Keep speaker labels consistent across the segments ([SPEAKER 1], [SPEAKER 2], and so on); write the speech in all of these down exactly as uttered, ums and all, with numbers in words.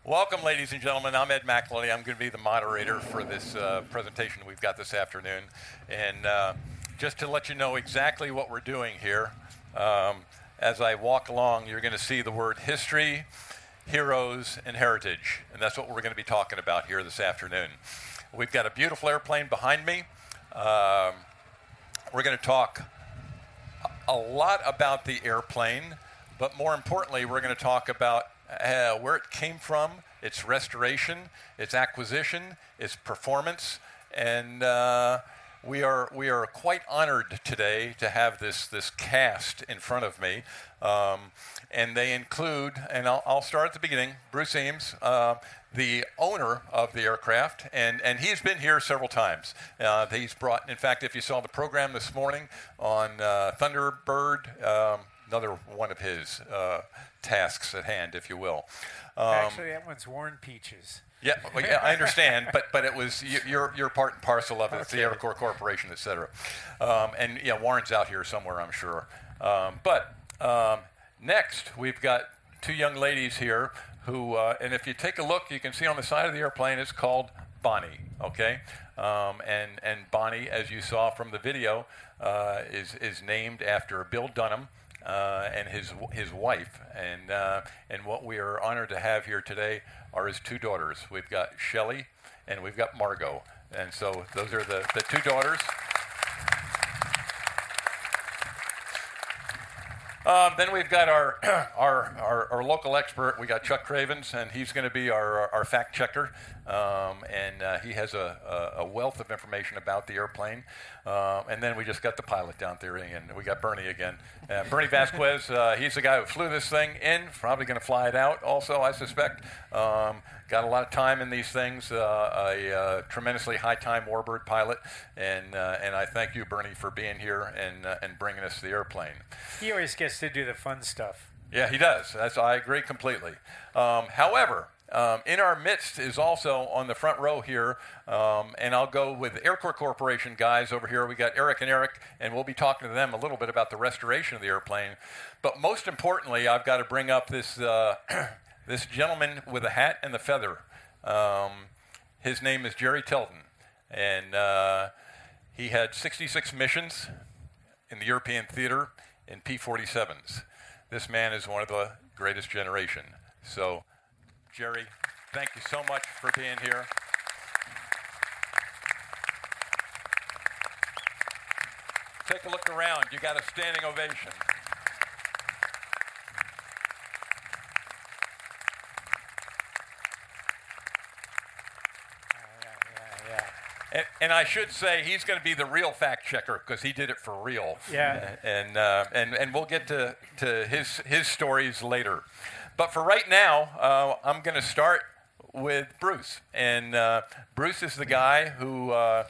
[SPEAKER 1] Welcome, ladies and gentlemen. I'm Ed McElhenney. I'm going to be the moderator for this uh, presentation we've got this afternoon. And uh, just to let you know exactly what we're doing here, um, as I walk along, you're going to see the word history, heroes, and heritage. And that's what we're going to be talking about here this afternoon. We've got a beautiful airplane behind me. Um, we're going to talk a lot about the airplane, but more importantly, we're going to talk about uh, where it came from, its restoration, its acquisition, its performance, and uh, we are we are quite honored today to have this this cast in front of me, um, and they include, and I'll, I'll start at the beginning, Bruce Eames, uh, the owner of the aircraft, and, and he's been here several times. Uh, he's brought, in fact, if you saw the program this morning on uh, Thunderbird, um, another one of his uh, tasks at hand, if you will. Um,
[SPEAKER 2] Actually, that one's Warren Peaches.
[SPEAKER 1] Yeah, well, yeah, I understand, but but it was you, you're you're part and parcel of it. It's the
[SPEAKER 2] Okay.
[SPEAKER 1] Air Corps Corporation, et cetera. Um, and yeah, Warren's out here somewhere, I'm sure. Um, but um, next, we've got two young ladies here who, uh, and if you take a look, you can see on the side of the airplane, it's called Bonnie. Okay, um, and and Bonnie, as you saw from the video, uh, is is named after Bill Dunham. Uh, and his his wife, and uh, and what we are honored to have here today are his two daughters. We've got Shelley, and we've got Margot, and so those are the, the two daughters. Um, then we've got our, our our our local expert. We got Chuck Cravens, and he's going to be our our fact checker, um, and uh, he has a, a, a wealth of information about the airplane. Uh, and then we just got the pilot down there, and we got Bernie again. Uh, Bernie Vasquez, uh, he's the guy who flew this thing in, probably going to fly it out also, I suspect. Um, got a lot of time in these things, uh, a uh, tremendously high-time warbird pilot, and uh, and I thank you, Bernie, for being here and uh, and bringing us the airplane.
[SPEAKER 2] He always gets to do the fun stuff.
[SPEAKER 1] Yeah, he does. That's, I agree completely. Um, however, um, in our midst is also on the front row here, um, and I'll go with Air Corps Corporation guys over here. We got Eric and Eric, and we'll be talking to them a little bit about the restoration of the airplane. But most importantly, I've got to bring up this uh, this gentleman with the hat and the feather. Um, his name is Jerry Tilton, and uh, he had sixty-six missions in the European theater in P forty-sevens. This man is one of the greatest generation. So, Jerry, thank you so much for being here. Take a look around. You got a standing ovation. And, and I should say he's going to be the real fact checker because he did it for real.
[SPEAKER 2] Yeah.
[SPEAKER 1] And uh, and and we'll get to, to his his stories later. But for right now, uh, I'm going to start with Bruce. And uh, Bruce is the guy who uh,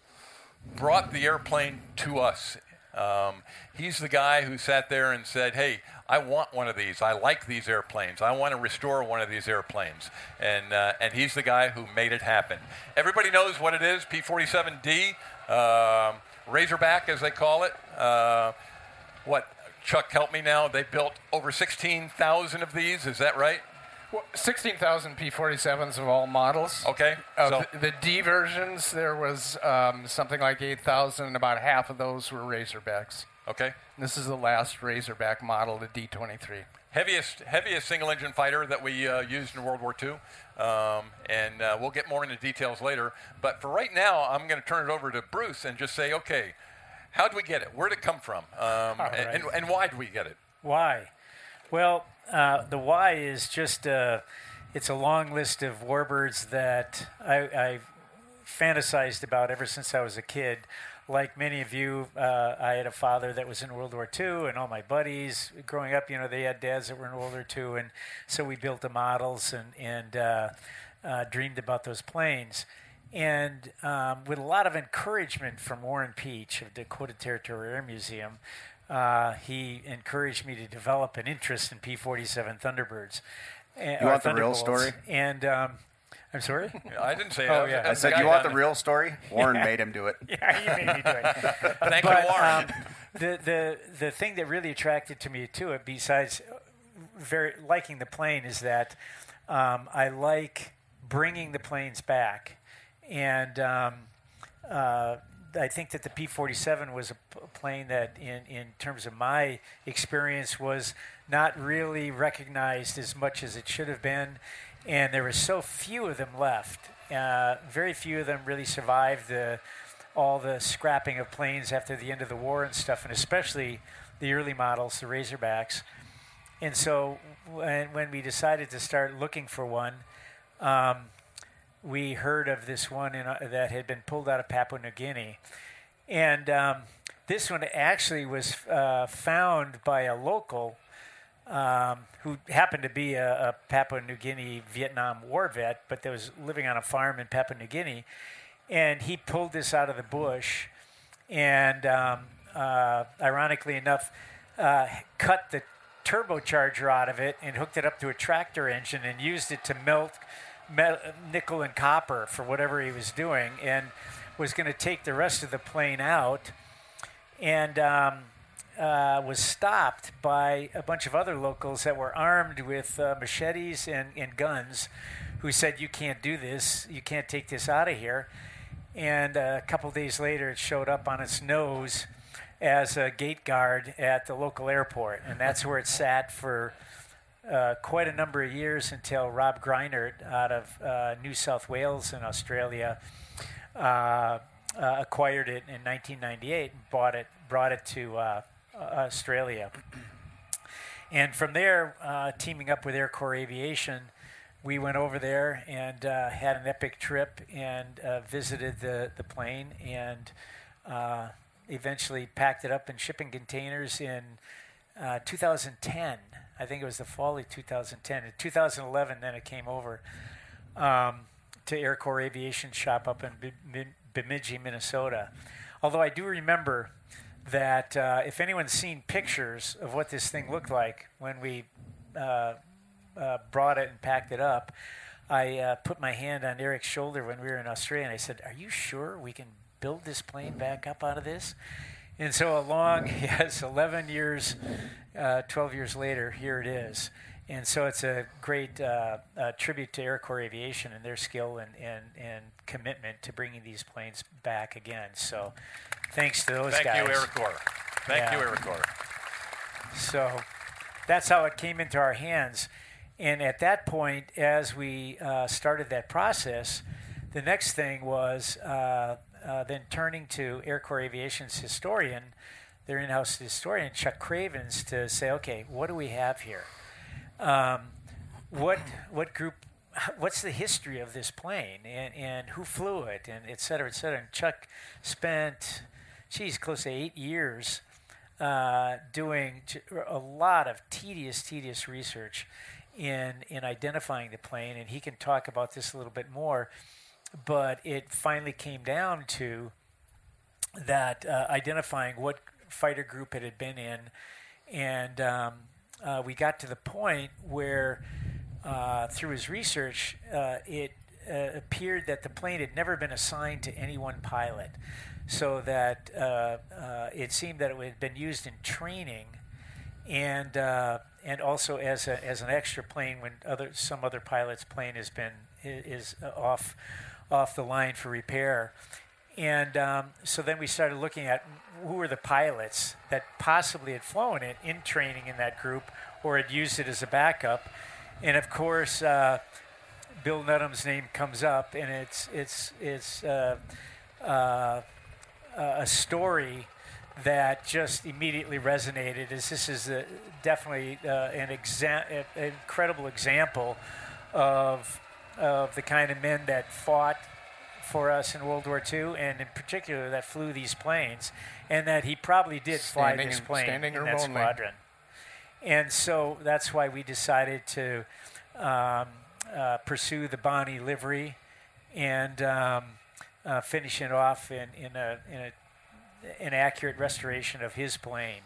[SPEAKER 1] brought the airplane to us. Um, he's the guy who sat there and said, hey, I want one of these. I like these airplanes. I want to restore one of these airplanes. And uh, and he's the guy who made it happen. Everybody knows what it is, P forty-seven D, um, Razorback as they call it. Uh, what, Chuck, help me now. They built over sixteen thousand of these. Is that right?
[SPEAKER 3] Well, sixteen thousand P forty-sevens of all models.
[SPEAKER 1] Okay.
[SPEAKER 3] Of
[SPEAKER 1] so
[SPEAKER 3] the, the D versions, there was um, something like eight thousand, and about half of those were Razorbacks.
[SPEAKER 1] Okay.
[SPEAKER 3] And this is the last Razorback model, the D twenty-three.
[SPEAKER 1] Heaviest, heaviest single-engine fighter that we uh, used in World War Two, um, and uh, we'll get more into details later. But for right now, I'm going to turn it over to Bruce and just say, okay, how did we get it? Where did it come from? Um,
[SPEAKER 2] All
[SPEAKER 1] and,
[SPEAKER 2] right.
[SPEAKER 1] and, and why did we get it?
[SPEAKER 2] Why? Well, uh, the why is just uh, it's a long list of warbirds that I, I've fantasized about ever since I was a kid. Like many of you, uh, I had a father that was in World War Two, and all my buddies growing up, you know, they had dads that were in World War Two, and so we built the models and, and uh, uh, dreamed about those planes. And um, with a lot of encouragement from Warren Peach of Dakota Territorial Air Museum, uh, he encouraged me to develop an interest in P forty-seven Thunderbirds. Uh,
[SPEAKER 4] You want the real story?
[SPEAKER 2] And um, I'm sorry?
[SPEAKER 1] I didn't say
[SPEAKER 2] Oh,
[SPEAKER 1] that.
[SPEAKER 2] yeah.
[SPEAKER 4] I said,
[SPEAKER 1] guy
[SPEAKER 4] you want
[SPEAKER 1] down
[SPEAKER 4] the real story? Warren
[SPEAKER 2] Yeah.
[SPEAKER 4] made him do it.
[SPEAKER 2] Yeah, you made me do it.
[SPEAKER 1] Thank
[SPEAKER 2] But,
[SPEAKER 1] you, Warren.
[SPEAKER 2] um, the, the, the thing that really attracted to me to it, besides very liking the plane, is that um, I like bringing the planes back. And um, uh, I think that the P forty-seven was a p- plane that, in, in terms of my experience, was not really recognized as much as it should have been. And there were so few of them left. Uh, very few of them really survived the, all the scrapping of planes after the end of the war and stuff, and especially the early models, the Razorbacks. And so when, when we decided to start looking for one, um, we heard of this one in, uh, that had been pulled out of Papua New Guinea. And um, this one actually was uh, found by a local um, who happened to be a, a Papua New Guinea Vietnam War vet, but that was living on a farm in Papua New Guinea. And he pulled this out of the bush and, um, uh, ironically enough, uh, cut the turbocharger out of it and hooked it up to a tractor engine and used it to melt metal, nickel and copper for whatever he was doing, and was going to take the rest of the plane out, and um, uh, was stopped by a bunch of other locals that were armed with uh, machetes and, and guns, who said, "You can't do this, you can't take this out of here." And uh, a couple days later, it showed up on its nose as a gate guard at the local airport, and that's where it sat for uh, quite a number of years until Rob Greinert out of uh, New South Wales in Australia uh, uh, acquired it in nineteen ninety-eight and bought it, brought it to uh, Australia. And from there, uh, teaming up with Air Corps Aviation, we went over there and uh, had an epic trip and uh, visited the, the plane and uh, eventually packed it up in shipping containers in uh, two thousand ten. I think it was the fall of two thousand ten. In two thousand eleven, then it came over um, to Air Corps Aviation shop up in B- Bemidji, Minnesota. Although I do remember that uh, if anyone's seen pictures of what this thing looked like when we uh, uh, brought it and packed it up, I uh, put my hand on Eric's shoulder when we were in Australia, and I said, "Are you sure we can build this plane back up out of this?" And so along, yes, eleven years, uh, twelve years later, here it is. And so it's a great uh, uh, tribute to Air Corps Aviation and their skill and, and, and commitment to bringing these planes back again. So thanks to those
[SPEAKER 1] Thank
[SPEAKER 2] guys.
[SPEAKER 1] Thank you, Air Corps. Thank
[SPEAKER 2] Yeah.
[SPEAKER 1] you, Air Corps.
[SPEAKER 2] So that's how it came into our hands. And at that point, as we uh, started that process, the next thing was uh, uh, then turning to Air Corps Aviation's historian, their in-house historian, Chuck Cravens, to say, okay, what do we have here? Um, what what group, what's the history of this plane, and, and who flew it, and et cetera, et cetera. And Chuck spent, geez, close to eight years uh, doing a lot of tedious, tedious research in in identifying the plane, and he can talk about this a little bit more. But it finally came down to that uh, identifying what fighter group it had been in, and um, uh, we got to the point where, uh, through his research, uh, it uh, appeared that the plane had never been assigned to any one pilot, so that uh, uh, it seemed that it had been used in training, and uh, and also as a as an extra plane when other some other pilot's plane has been is off off the line for repair. And um, so then we started looking at who were the pilots that possibly had flown it in training in that group or had used it as a backup. And of course, uh, Bill Nutham's name comes up, and it's it's it's uh, uh, a story that just immediately resonated. As this is a, definitely uh, an exa- an incredible example of of the kind of men that fought for us in World War Two, and in particular that flew these planes, and that he probably did fly
[SPEAKER 3] Standing
[SPEAKER 2] this
[SPEAKER 3] in-
[SPEAKER 2] plane
[SPEAKER 3] standing
[SPEAKER 2] in
[SPEAKER 3] room
[SPEAKER 2] that
[SPEAKER 3] only.
[SPEAKER 2] squadron. And so that's why we decided to um, uh, pursue the Bonnie livery and um, uh, finish it off in, in, a, in a, an accurate restoration of his plane.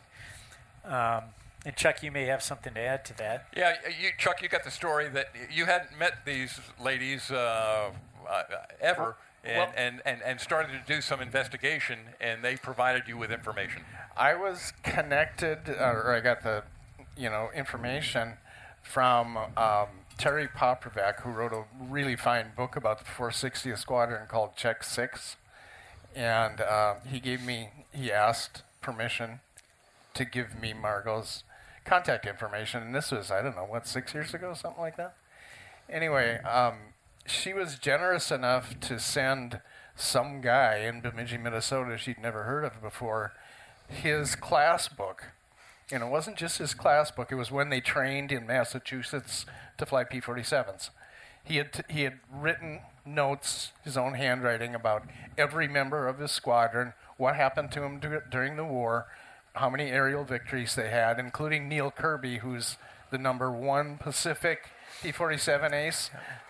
[SPEAKER 2] Um, and Chuck, you may have something to add to that.
[SPEAKER 1] Yeah, you, Chuck, you got the story that you hadn't met these ladies uh, uh, ever, and,
[SPEAKER 3] Well-
[SPEAKER 1] and, and, and started to do some investigation, and they provided you with information.
[SPEAKER 3] I was connected, uh, or I got the, you know, information from um, Terry Popovec, who wrote a really fine book about the four sixtieth Squadron called Check Six. And uh, he gave me, he asked permission to give me Margot's contact information. And this was, I don't know, what, six years ago, something like that? Anyway, um, she was generous enough to send some guy in Bemidji, Minnesota she'd never heard of before, his class book. And it wasn't just his class book, it was when they trained in Massachusetts to fly P forty-sevens. He had, t- he had written notes, his own handwriting, about every member of his squadron, what happened to him d- during the war, how many aerial victories they had, including Neil Kirby, who's the number one Pacific P forty-seven ace.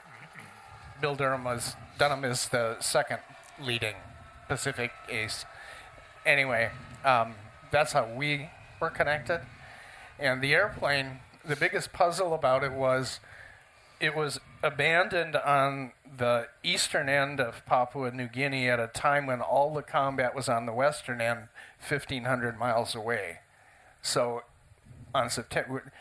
[SPEAKER 3] Bill Durham was, Dunham is the second leading Pacific ace. Anyway, um, that's how we were connected. And the airplane, the biggest puzzle about it was it was abandoned on the eastern end of Papua New Guinea at a time when all the combat was on the western end, fifteen hundred miles away. So on September,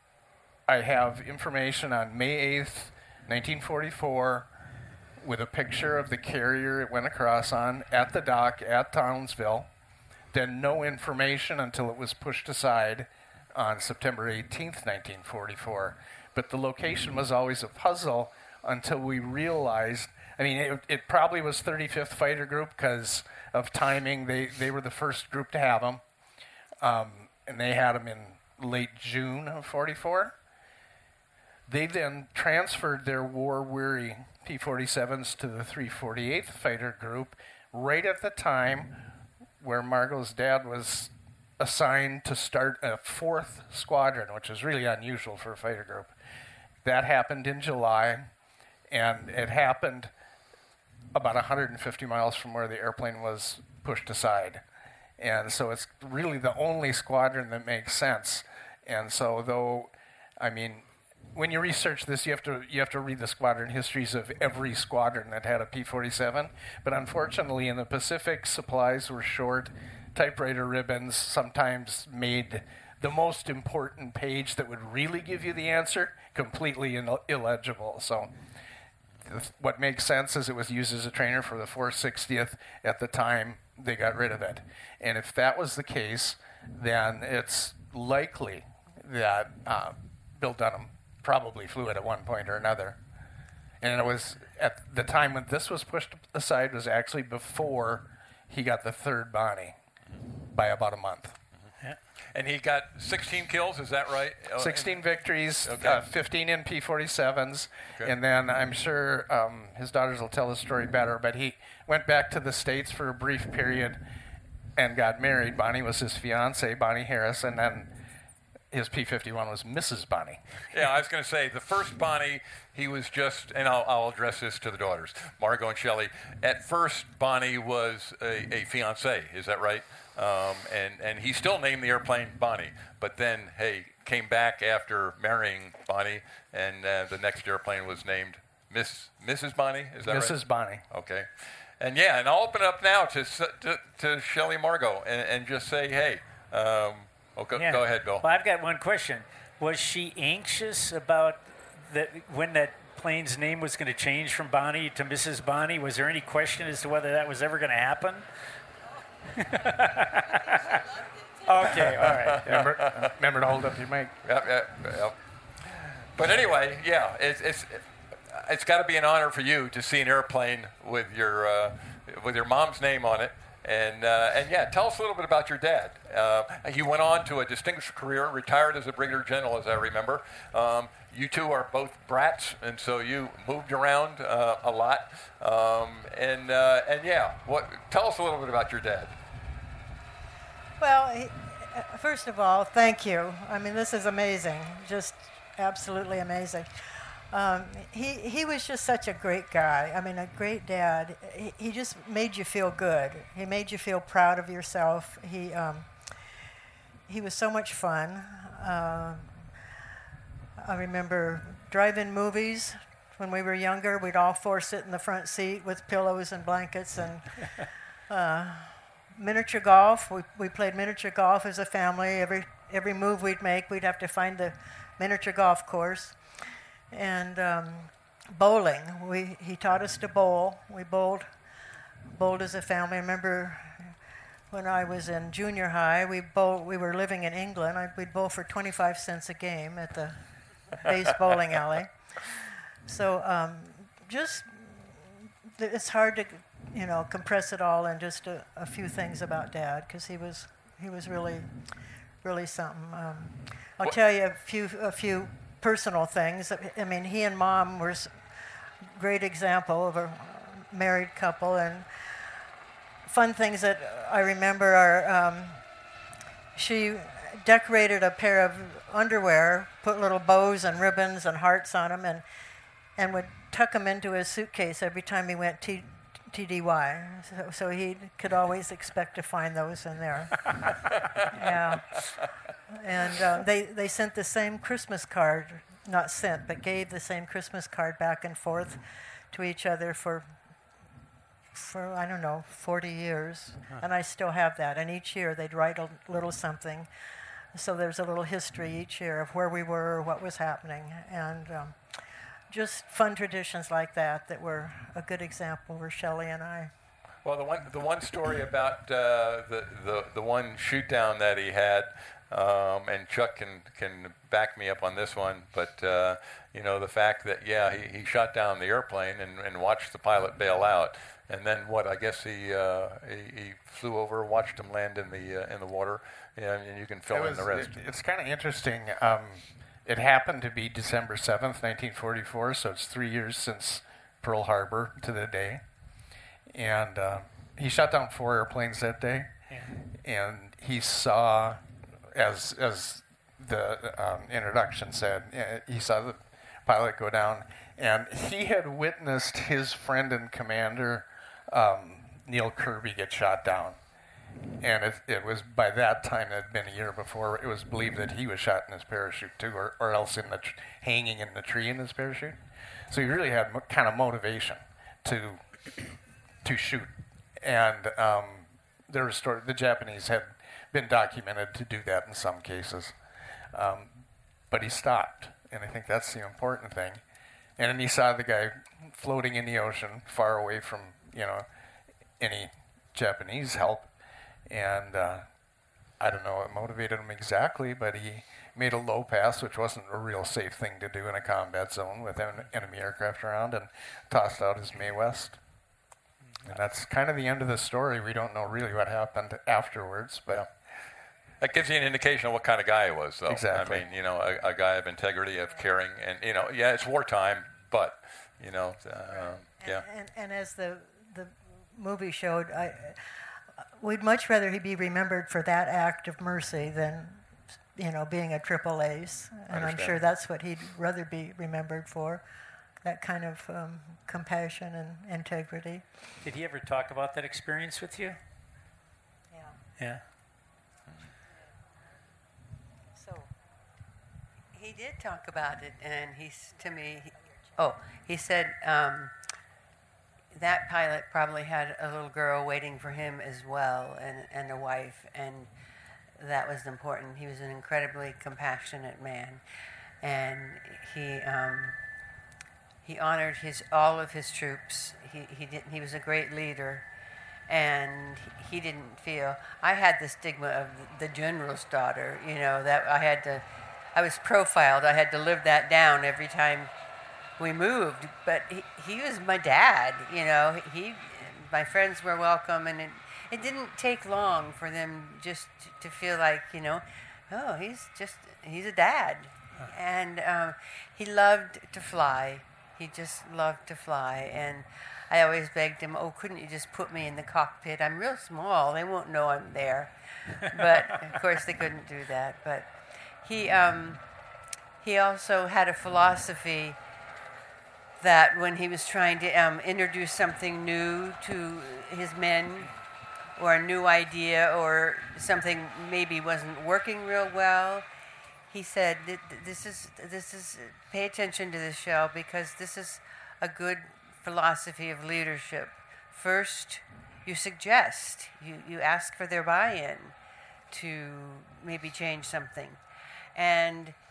[SPEAKER 3] I have information on May eighth, nineteen forty-four, with a picture of the carrier it went across on at the dock at Townsville. Then no information until it was pushed aside on September eighteenth, nineteen forty-four. But the location was always a puzzle until we realized, I mean, it, it probably was thirty-fifth Fighter Group because of timing. They, they were the first group to have them. Um, and they had them in late June of forty-four. They then transferred their war-weary P forty-sevens to the three forty-eighth Fighter Group right at the time where Margot's dad was assigned to start a fourth squadron, which is really unusual for a fighter group. That happened in July, and it happened about one hundred fifty miles from where the airplane was pushed aside. And so it's really the only squadron that makes sense. And so though, I mean, when you research this, you have to you have to read the squadron histories of every squadron that had a P forty-seven. But unfortunately, in the Pacific, supplies were short. Typewriter ribbons sometimes made the most important page that would really give you the answer completely Ill- illegible. So th- what makes sense is it was used as a trainer for the four sixtieth at the time they got rid of it. And if that was the case, then it's likely that uh, Bill Dunham probably flew it at one point or another. And it was at the time when this was pushed aside was actually before he got the third Bonnie by about a month.
[SPEAKER 2] Yeah.
[SPEAKER 1] And he got sixteen kills, is that right?
[SPEAKER 3] sixteen victories,
[SPEAKER 1] Okay.
[SPEAKER 3] uh, fifteen in P forty-sevens,
[SPEAKER 1] Okay.
[SPEAKER 3] and then I'm sure um, his daughters will tell the story better, but he went back to the States for a brief period and got married. Bonnie was his fiancée, Bonnie Harris, and then his P fifty-one was Missus Bonnie.
[SPEAKER 1] Yeah, I was going to say, the first Bonnie, he was just, and I'll, I'll address this to the daughters, Margot and Shelley. At first, Bonnie was a, a fiancée, is that right? Um, and, and he still named the airplane Bonnie, but then, hey, came back after marrying Bonnie, and uh, the next airplane was named Miss Missus Bonnie, is that
[SPEAKER 3] Missus
[SPEAKER 1] right?
[SPEAKER 3] Bonnie.
[SPEAKER 1] Okay. And yeah, and I'll open it up now to to, to Shelley Margot and, and just say, hey, um, oh, go,
[SPEAKER 2] Yeah.
[SPEAKER 1] go ahead, Bill.
[SPEAKER 2] Well, I've got one question. Was she anxious about that when that plane's name was going to change from Bonnie to Missus Bonnie? Was there any question as to whether that was ever going to happen? Okay, all right.
[SPEAKER 3] Remember, remember to hold up your mic.
[SPEAKER 1] Yep, yep, yep. But anyway, yeah, it's it's it's got to be an honor for you to see an airplane with your uh, with your mom's name on it, and uh, and yeah, tell us a little bit about your dad. Uh, he went on to a distinguished career, retired as a brigadier general, as I remember. Um, you two are both brats, and so you moved around uh, a lot. Um, and uh, and yeah, what? Tell us a little bit about your dad.
[SPEAKER 5] Well, he, uh, first of all, thank you. I mean, this is amazing, just absolutely amazing. Um, he he was just such a great guy. I mean, a great dad. He, he just made you feel good. He made you feel proud of yourself. He um, he was so much fun. Uh, I remember drive-in movies when we were younger. We'd all four sit in the front seat with pillows and blankets and. Uh, Miniature golf. We we played miniature golf as a family. Every every move we'd make, we'd have to find the miniature golf course. and um, bowling. We he taught us to bowl. We bowled, bowled as a family. I remember when I was in junior high, we bowl. We were living in England. I, we'd bowl for twenty-five cents a game at the base bowling alley. So um, just it's hard to, you know, compress it all in just a, a few things about Dad, because he was he was really really something. Um, I'll what? tell you a few a few personal things. I mean, he and Mom were a great example of a married couple, and fun things that I remember are um, she decorated a pair of underwear, put little bows and ribbons and hearts on them, and and would tuck them into his suitcase every time he went T- TDY. So, so he could always expect to find those in there. Yeah. And uh, they, they sent the same Christmas card, not sent, but gave the same Christmas card back and forth to each other for, for I don't know, forty years. Huh. And I still have that. And each year they'd write a little something. So there's a little history each year of where we were, what was happening. And um, just fun traditions like that that were a good example were Shelley and I.
[SPEAKER 1] Well, the one the one story about uh, the, the the one shoot down that he had, um, and Chuck can can back me up on this one, but uh, you know, the fact that yeah he, he shot down the airplane and, and watched the pilot bail out, and then what I guess he uh, he, he flew over, watched him land in the uh, in the water, and, and you can fill
[SPEAKER 3] it
[SPEAKER 1] in
[SPEAKER 3] was,
[SPEAKER 1] the rest.
[SPEAKER 3] It, it's kind of interesting. Um, It happened to be December seventh, nineteen forty-four, so it's three years since Pearl Harbor to the day. And uh, he shot down four airplanes that day. Yeah. And he saw, as as the um, introduction said, uh, he saw the pilot go down. And he had witnessed his friend and commander, um, Neil Kirby, get shot down. And it, it was by that time, it had been a year before, it was believed that he was shot in his parachute too, or, or else in the tr- hanging in the tree in his parachute. So he really had mo- kind of motivation to to shoot. And um, there was story, the Japanese had been documented to do that in some cases. Um, but he stopped, and I think that's the important thing. And then he saw the guy floating in the ocean, far away from, you know, any Japanese help. And uh, I don't know what motivated him exactly, but he made a low pass, which wasn't a real safe thing to do in a combat zone with en- enemy aircraft around, and tossed out his Mae West. And that's kind of the end of the story. We don't know really what happened afterwards, but...
[SPEAKER 1] Yeah. That gives you an indication of what kind of guy he was, though.
[SPEAKER 3] Exactly.
[SPEAKER 1] I mean, you know, a, a guy of integrity, of caring, and, you know, yeah, it's wartime, but, you know, uh, yeah.
[SPEAKER 5] And, and, and as the, the movie showed, I... we'd much rather he be remembered for that act of mercy than, you know, being a triple ace. And I'm sure that's what he'd rather be remembered for, that kind of um, compassion and integrity.
[SPEAKER 2] Did he ever talk about that experience with you?
[SPEAKER 5] Yeah.
[SPEAKER 2] Yeah.
[SPEAKER 6] So he did talk about it, and he's to me. He, oh, he said. Um, That pilot probably had a little girl waiting for him as well, and, and a wife, and that was important. He was an incredibly compassionate man, and he um, he honored his all of his troops. He he did he was a great leader, and he didn't feel. I had the stigma of the general's daughter, you know, that I had to. I was profiled. I had to live that down every time we moved, but he, he was my dad, you know. He, my friends were welcome, and it, it didn't take long for them just to, to feel like, you know, oh, he's just, he's a dad. Huh. And um, he loved to fly. He just loved to fly. And I always begged him, oh, couldn't you just put me in the cockpit? I'm real small. They won't know I'm there. But, of course, they couldn't do that. But he, um, he also had a philosophy that when he was trying to um, introduce something new to his men, or a new idea, or something maybe wasn't working real well, he said, "This is this is pay attention to this, Shell, because this is a good philosophy of leadership. First, you suggest, you you ask for their buy-in to maybe change something, and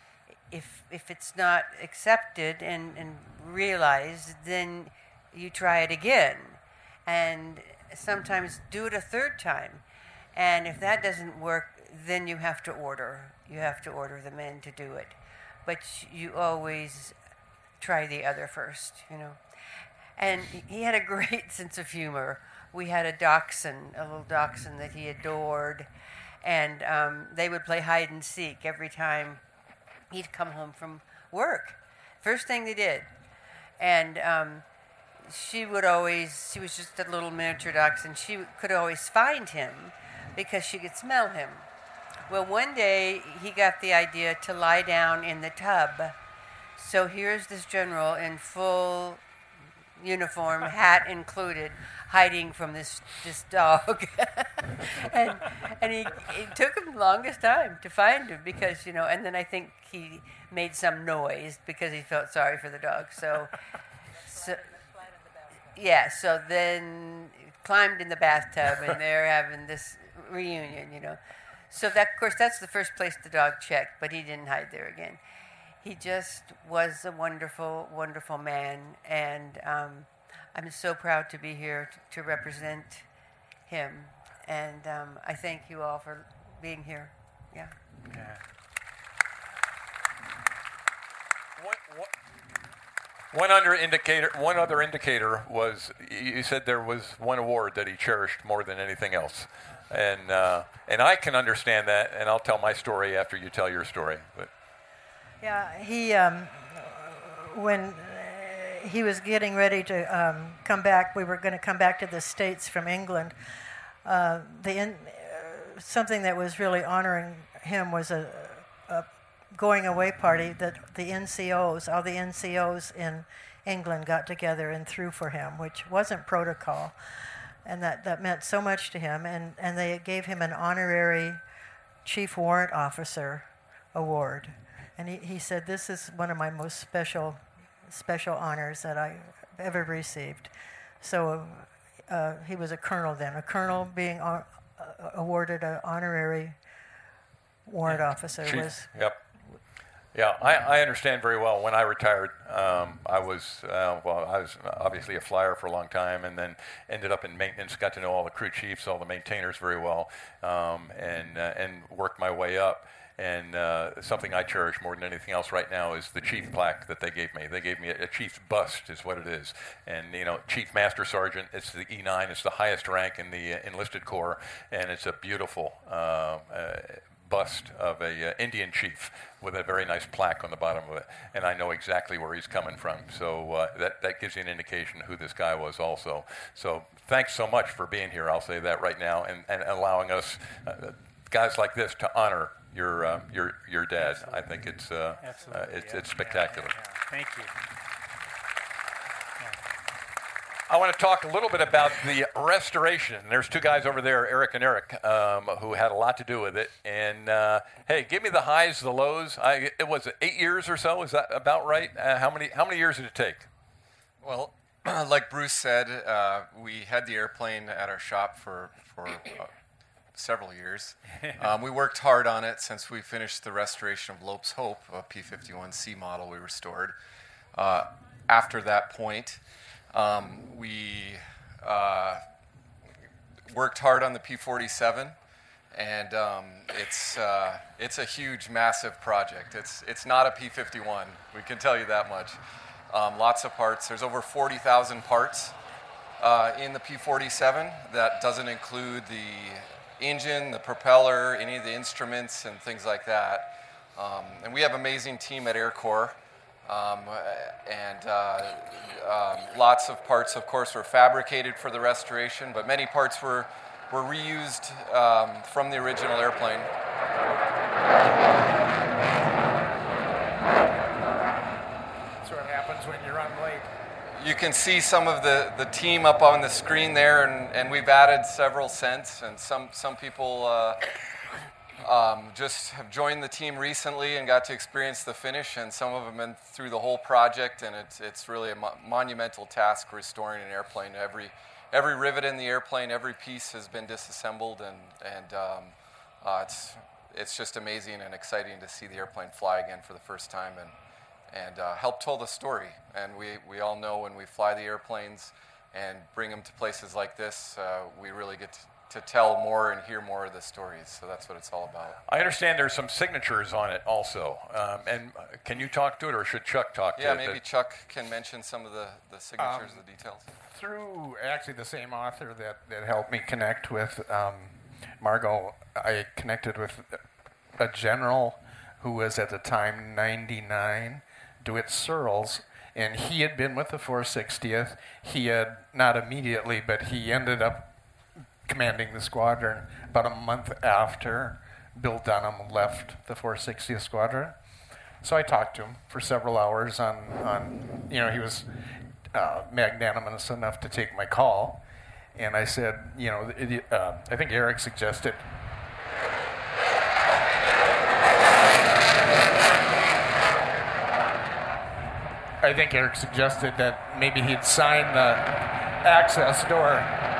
[SPEAKER 6] if if it's not accepted and, and realized, then you try it again, and sometimes do it a third time. And if that doesn't work, then you have to order. You have to order the men to do it. But you always try the other first, you know. And he had a great sense of humor. We had a dachshund, a little dachshund that he adored, and um, they would play hide and seek every time he'd come home from work. First thing they did. And um, she would always, she was just a little miniature dachshund, she could always find him because she could smell him. Well, one day he got the idea to lie down in the tub. So here's this general in full uniform, hat included, hiding from this this dog. and and he it took him the longest time to find him because, you know, and then I think he made some noise because he felt sorry for the dog. So, so yeah, so then climbed in the bathtub and they're having this reunion, you know. So that, of course, that's the first place the dog checked, but he didn't hide there again. He just was a wonderful, wonderful man, and um, I'm so proud to be here t- to represent him. And um, I thank you all for being here. Yeah.
[SPEAKER 2] Yeah.
[SPEAKER 1] What, what, one other indicator. One other indicator was you said there was one award that he cherished more than anything else, and uh, and I can understand that, and I'll tell my story after you tell your story. But
[SPEAKER 5] Yeah, he um, when uh, he was getting ready to um, come back, we were going to come back to the States from England. Uh, the in, uh, something that was really honoring him was a, a going away party that the N C Os, all the N C Os in England got together and threw for him, which wasn't protocol, and that, that meant so much to him. And, and they gave him an honorary Chief Warrant Officer award. And he, he said, this is one of my most special special honors that I ever received. So uh, he was a colonel then. A colonel being uh, awarded an honorary warrant officer
[SPEAKER 1] Chief,
[SPEAKER 5] was...
[SPEAKER 1] Yep. Yeah, I, I understand very well. When I retired, um, I was, uh, well, I was obviously a flyer for a long time and then ended up in maintenance, got to know all the crew chiefs, all the maintainers very well, um, and, uh, and worked my way up. And uh, something I cherish more than anything else right now is the chief plaque that they gave me. They gave me a, a chief's bust, is what it is. And, you know, Chief Master Sergeant, it's the E nine, it's the highest rank in the uh, enlisted corps, and it's a beautiful uh, uh, bust of a uh, Indian chief with a very nice plaque on the bottom of it. And I know exactly where he's coming from. So uh, that, that gives you an indication of who this guy was also. So thanks so much for being here, I'll say that right now, and, and allowing us, uh, guys like this, to honor your uh, your your dad. Absolutely. I think it's uh, uh, it's,
[SPEAKER 2] yeah.
[SPEAKER 1] it's spectacular.
[SPEAKER 2] Yeah, yeah. Thank you.
[SPEAKER 1] I want to talk a little bit about the restoration. There's two guys over there, Eric and Eric, um, who had a lot to do with it. And uh, hey, give me the highs, the lows. I, it was eight years or so. Is that about right? Uh, how many how many years did it take?
[SPEAKER 7] Well, like Bruce said, uh, we had the airplane at our shop for for. Uh, several years. Um, we worked hard on it since we finished the restoration of Lopes Hope, a P fifty-one C model we restored. Uh, after that point, um, we uh, worked hard on the P forty-seven, and um, it's uh, it's a huge, massive project. It's it's not a P fifty-one, we can tell you that much. Um, lots of parts. There's over forty thousand parts uh, in the P forty-seven. That doesn't include the engine, the propeller, any of the instruments and things like that. Um, and we have an amazing team at Air Corps. Um, and uh, um, lots of parts, of course, were fabricated for the restoration, but many parts were, were reused um, from the original airplane.
[SPEAKER 3] That's what happens when you run late.
[SPEAKER 7] You can see some of the, the team up on the screen there, and, and we've added several cents, and some, some people uh, um, just have joined the team recently and got to experience the finish, and some of them have been through the whole project, and it's, it's really a mo- monumental task restoring an airplane. Every, every rivet in the airplane, every piece has been disassembled, and, and um, uh, it's it's just amazing and exciting to see the airplane fly again for the first time and and uh, help tell the story. And we, we all know when we fly the airplanes and bring them to places like this, uh, we really get to, to tell more and hear more of the stories. So that's what it's all about.
[SPEAKER 1] I understand there's some signatures on it also. Um, and can you talk to it, or should Chuck talk to
[SPEAKER 7] yeah,
[SPEAKER 1] it?
[SPEAKER 7] Yeah, maybe Chuck can mention some of the, the signatures,
[SPEAKER 3] Um,
[SPEAKER 7] the details.
[SPEAKER 3] Through actually the same author that, that helped me connect with um, Margot, I connected with a general who was at the time ninety-nine, DeWitt Searles, and he had been with the four sixtieth. He had, not immediately, but he ended up commanding the squadron about a month after Bill Dunham left the four sixtieth Squadron. So I talked to him for several hours on, on you know, he was uh, magnanimous enough to take my call. And I said, you know, it, uh, I think Eric suggested I think Eric suggested that maybe he'd sign the access door.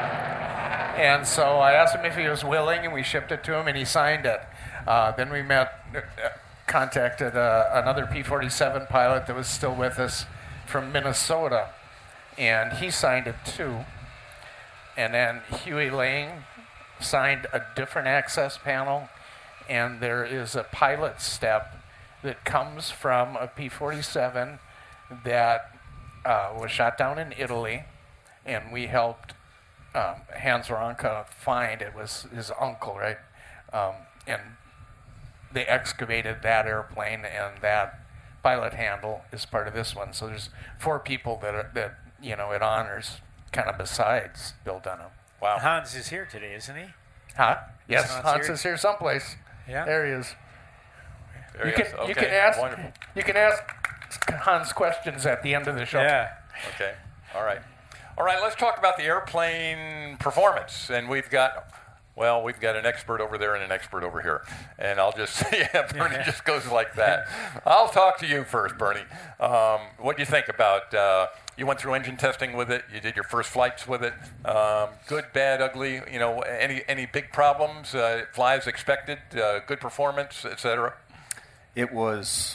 [SPEAKER 3] And so I asked him if he was willing, and we shipped it to him, and he signed it. Uh, then we met, uh, contacted uh, another P forty-seven pilot that was still with us from Minnesota, and he signed it too. And then Huey Lang signed a different access panel, and there is a pilot step that comes from a P forty-seven that uh, was shot down in Italy, and we helped um, Hans Waronka find, it was his uncle, right? Um, and they excavated that airplane, and that pilot handle is part of this one. So there's four people that are, that you know it honors, kind of besides Bill Dunham.
[SPEAKER 2] Wow. Hans is here today, isn't he?
[SPEAKER 3] Huh? Yes,
[SPEAKER 2] Hans
[SPEAKER 3] Hans
[SPEAKER 2] here?
[SPEAKER 3] is here someplace.
[SPEAKER 2] Yeah.
[SPEAKER 3] There he is.
[SPEAKER 1] There
[SPEAKER 3] you
[SPEAKER 1] he
[SPEAKER 3] can
[SPEAKER 1] is. Okay.
[SPEAKER 3] you can ask
[SPEAKER 1] Wonderful.
[SPEAKER 3] you can ask Hans questions at the end of the show.
[SPEAKER 2] Yeah.
[SPEAKER 1] Okay. All right. All right. Let's talk about the airplane performance. And we've got, well, we've got an expert over there and an expert over here. And I'll just, yeah, Bernie
[SPEAKER 2] Yeah.
[SPEAKER 1] just goes like that. I'll talk to you first, Bernie. Um, what do you think about, uh, you went through engine testing with it. You did your first flights with it. Um, good, bad, ugly. You know, any any big problems? Uh, it flies expected. Uh, good performance, et cetera.
[SPEAKER 4] It was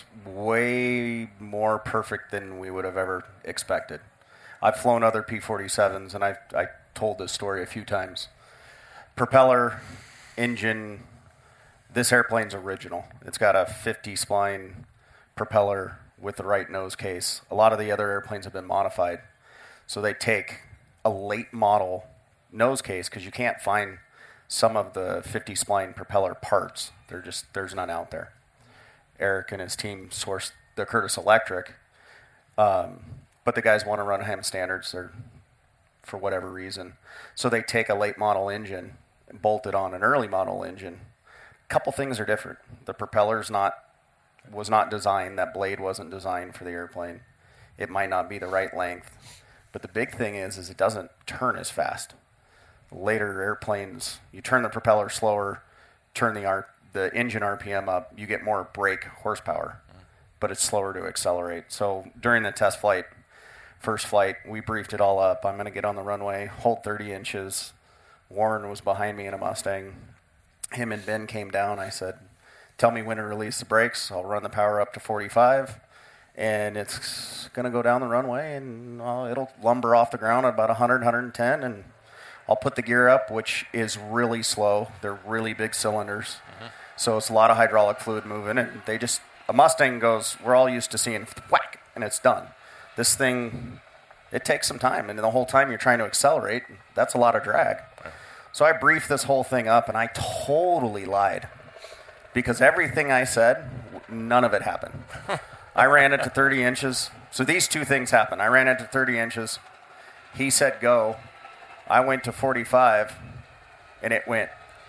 [SPEAKER 4] way more perfect than we would have ever expected. I've flown other P forty-sevens, and I've I told this story a few times. Propeller, engine. This airplane's original. It's got a fifty spline propeller with the right nose case. A lot of the other airplanes have been modified. So they take a late model nose case, because you can't find some of the fifty spline propeller parts. They're just, there's none out there. Eric and his team sourced the Curtis Electric, um, but the guys want to run Ham standards or for whatever reason. So they take a late model engine and bolt it on an early model engine. A couple things are different. The propeller's not was not designed, that blade wasn't designed for the airplane. It might not be the right length. But the big thing is, is it doesn't turn as fast. Later airplanes, you turn the propeller slower, turn the R, the engine R P M up, you get more brake horsepower, but it's slower to accelerate. So during the test flight, first flight, we briefed it all up. I'm going to get on the runway, hold thirty inches. Warren was behind me in a Mustang. Him and Ben came down. I said, tell me when to release the brakes. I'll run the power up to forty-five, and it's going to go down the runway, and uh, it'll lumber off the ground at about one hundred, one hundred ten, and I'll put the gear up, which is really slow. They're really big cylinders, mm-hmm. So it's a lot of hydraulic fluid moving, and they just, a Mustang goes, we're all used to seeing whack, and it's done. This thing, it takes some time, and the whole time you're trying to accelerate, that's a lot of drag. So I briefed this whole thing up, and I totally lied. Because everything I said, none of it happened. I ran it to thirty inches. So these two things happened. I ran it to thirty inches. He said go. I went to forty-five, and it went.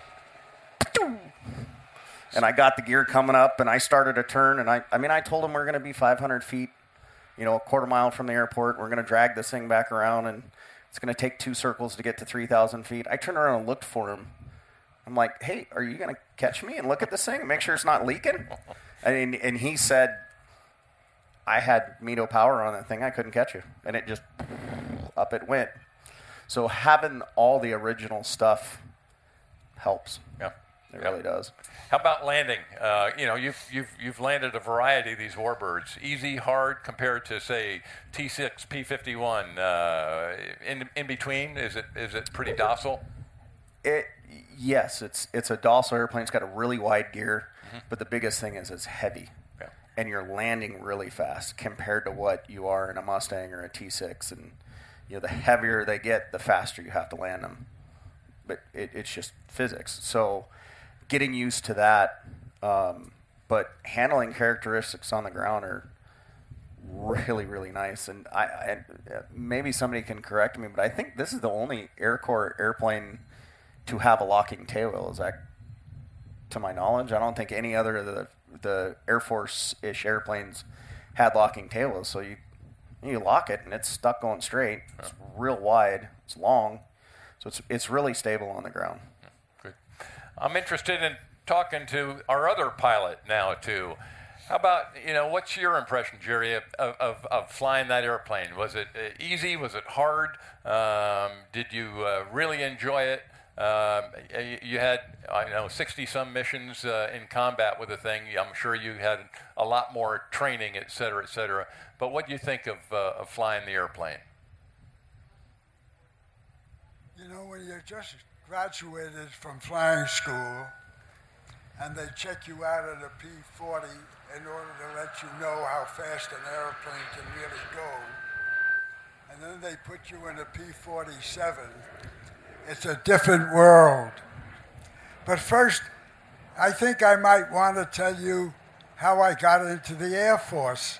[SPEAKER 4] And I got the gear coming up, and I started a turn. And I, I mean, I told him we're going to be five hundred feet, you know, a quarter mile from the airport. We're going to drag this thing back around, and it's going to take two circles to get to three thousand feet. I turned around and looked for him. I'm like, hey, are you going to catch me and look at this thing and make sure it's not leaking? And, and he said, I had Mito power on that thing. I couldn't catch you. And it just, up it went. So having all the original stuff helps.
[SPEAKER 1] Yeah.
[SPEAKER 4] It
[SPEAKER 1] Yeah.
[SPEAKER 4] really does.
[SPEAKER 1] How about landing? Uh, you know, you've you've you've landed a variety of these warbirds. Easy, hard, compared to say T six, P fifty-one. Uh, in in between, is it is it pretty docile?
[SPEAKER 4] It yes, it's it's a docile airplane. It's got a really wide gear, mm-hmm. but the biggest thing is it's heavy,
[SPEAKER 1] yeah.
[SPEAKER 4] and you're landing really fast compared to what you are in a Mustang or a T six. And you know, the heavier they get, the faster you have to land them. But it, it's just physics. So getting used to that, um, but handling characteristics on the ground are really, really nice. And I, I maybe somebody can correct me, but I think this is the only Air Corps airplane to have a locking tail wheel. Is that, to my knowledge? I don't think any other of the the Air Force-ish airplanes had locking tail wheels. So you you lock it and it's stuck going straight. It's real wide. It's long. So it's it's really stable on the ground.
[SPEAKER 1] Good. I'm interested in talking to our other pilot now too. How about, you know, what's your impression, Jerry, of, of, of flying that airplane? Was it uh, easy? Was it hard? Um, did you uh, really enjoy it? Um, you had, I know, sixty-some missions uh, in combat with the thing. I'm sure you had a lot more training, et cetera, et cetera. But what do you think of, uh, of flying the airplane?
[SPEAKER 8] You know, when you just graduated from flying school and they check you out at a P forty in order to let you know how fast an airplane can really go, and then they put you in a P forty-seven, it's a different world. But first, I think I might want to tell you how I got into the Air Force.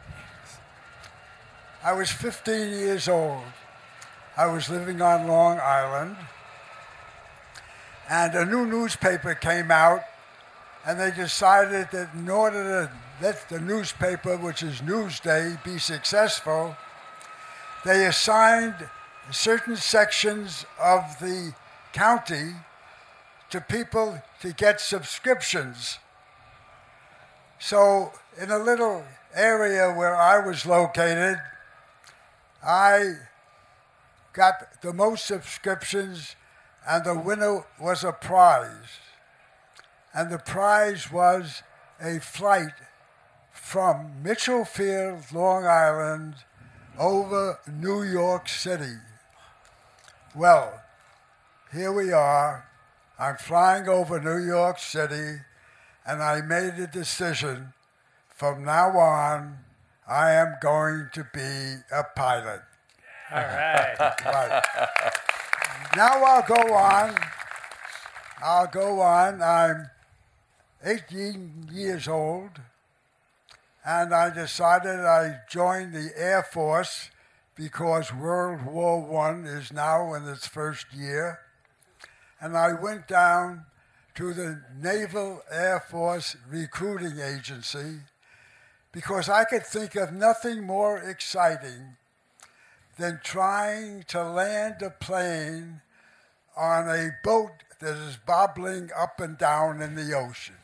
[SPEAKER 8] I was fifteen years old. I was living on Long Island, and a new newspaper came out, and they decided that in order to let the newspaper, which is Newsday, be successful, they assigned certain sections of the county to people to get subscriptions. So in a little area where I was located, I got the most subscriptions, and the winner was a prize. And the prize was a flight from Mitchell Field, Long Island, over New York City. Well, here we are. I'm flying over New York City, and I made a decision. From now on, I am going to be a pilot.
[SPEAKER 2] All right.
[SPEAKER 8] Right. Now I'll go on. I'll go on. I'm eighteen years old, and I decided I joined the Air Force because World War One is now in its first year. And I went down to the Naval Air Force Recruiting Agency because I could think of nothing more exciting than trying to land a plane on a boat that is bobbling up and down in the ocean.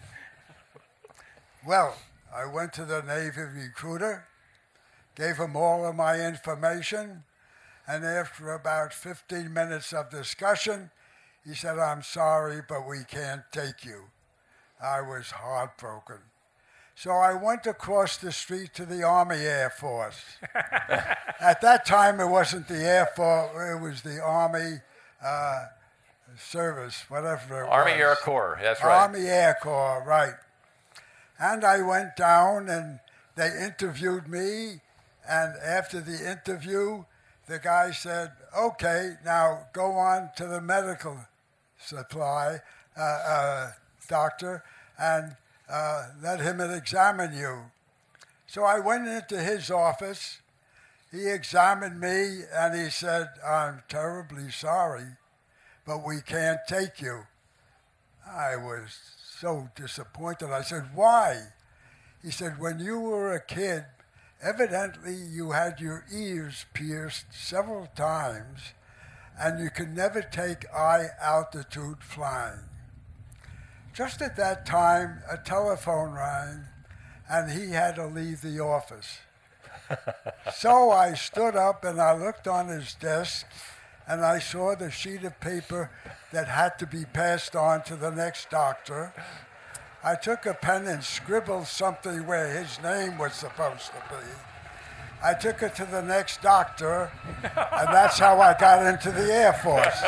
[SPEAKER 8] Well, I went to the Navy recruiter, gave him all of my information, and after about fifteen minutes of discussion, he said, "I'm sorry, but we can't take you." I was heartbroken. So I went across the street to the Army Air Force. At that time, it wasn't the Air Force, it was the Army uh, Service, whatever it
[SPEAKER 1] Army
[SPEAKER 8] was.
[SPEAKER 1] Air Corps, that's right.
[SPEAKER 8] Army Air Corps, right. And I went down, and they interviewed me, and after the interview, the guy said, "Okay, now go on to the medical supply uh, uh, doctor, and Uh, let him examine you." So I went into his office. He examined me, and he said, "I'm terribly sorry, but we can't take you." I was so disappointed. I said, "Why?" He said, "When you were a kid, evidently you had your ears pierced several times, and you could never take high altitude flying." Just at that time, a telephone rang, and he had to leave the office. So I stood up, and I looked on his desk, and I saw the sheet of paper that had to be passed on to the next doctor. I took a pen and scribbled something where his name was supposed to be. I took it to the next doctor, and that's how I got into the Air Force.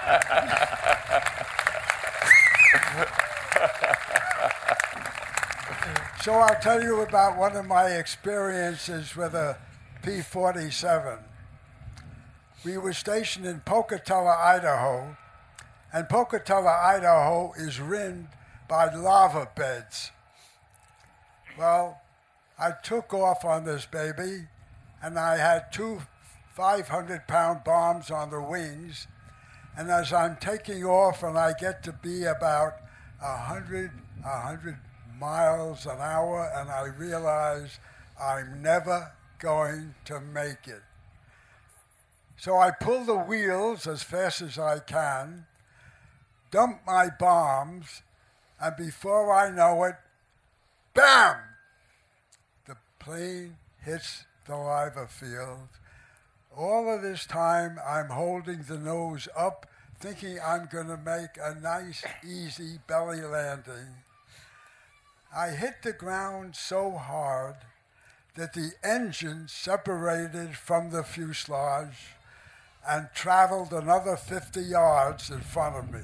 [SPEAKER 8] So I'll tell you about one of my experiences with a P forty-seven. We were stationed in Pocatello, Idaho, and Pocatello, Idaho is rimmed by lava beds. Well, I took off on this baby, and I had two five hundred pound bombs on the wings, and as I'm taking off and I get to be about one hundred, one hundred miles an hour, and I realize I'm never going to make it. So I pull the wheels as fast as I can, dump my bombs, and before I know it, bam! The plane hits the lava field. All of this time, I'm holding the nose up, thinking I'm going to make a nice, easy belly landing. I hit the ground so hard that the engine separated from the fuselage and traveled another fifty yards in front of me.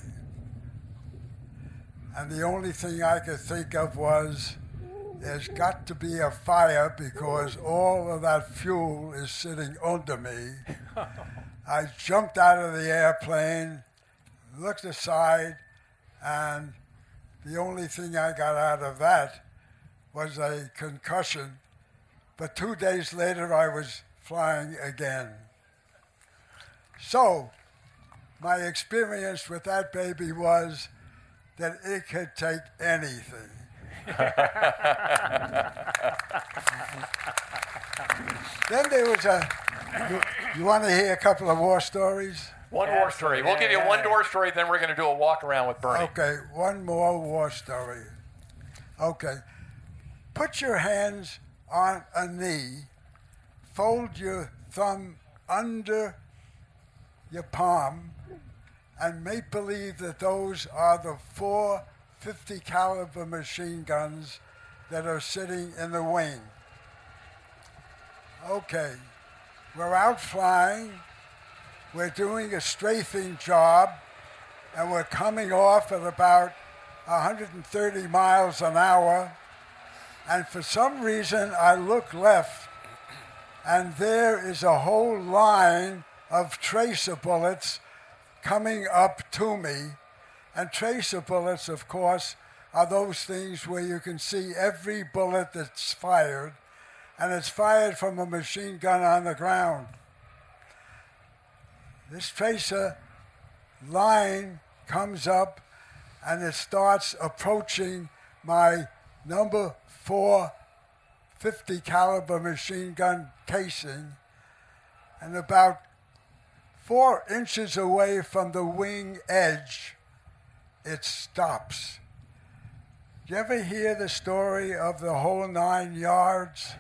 [SPEAKER 8] And the only thing I could think of was, there's got to be a fire because all of that fuel is sitting under me. I jumped out of the airplane, looked aside, and the only thing I got out of that was a concussion. But two days later, I was flying again. So, my experience with that baby was that it could take anything. Then there was a, you, you want to hear a couple of war stories?
[SPEAKER 1] One war story. We'll give you one war story, then we're going to do a walk around with Bernie.
[SPEAKER 8] Okay, one more war story. Okay. Put your hands on a knee, fold your thumb under your palm, and make believe that those are the four fifty caliber machine guns that are sitting in the wing. Okay, we're out flying, we're doing a strafing job, and we're coming off at about one hundred thirty miles an hour, and for some reason I look left, and there is a whole line of tracer bullets coming up to me. And tracer bullets, of course, are those things where you can see every bullet that's fired, and it's fired from a machine gun on the ground. This tracer line comes up, and it starts approaching my number four fifty caliber machine gun casing, and about four inches away from the wing edge, it stops. Do you ever hear the story of the whole nine yards?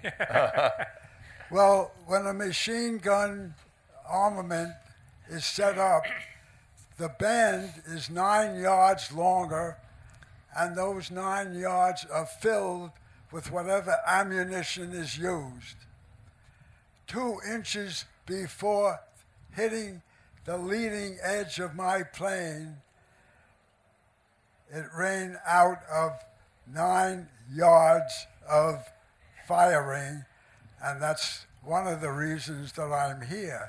[SPEAKER 8] Well, when a machine gun armament is set up, the band is nine yards longer, and those nine yards are filled with whatever ammunition is used. Two inches before hitting the leading edge of my plane, it ran out of nine yards of firing, and that's one of the reasons that I'm here.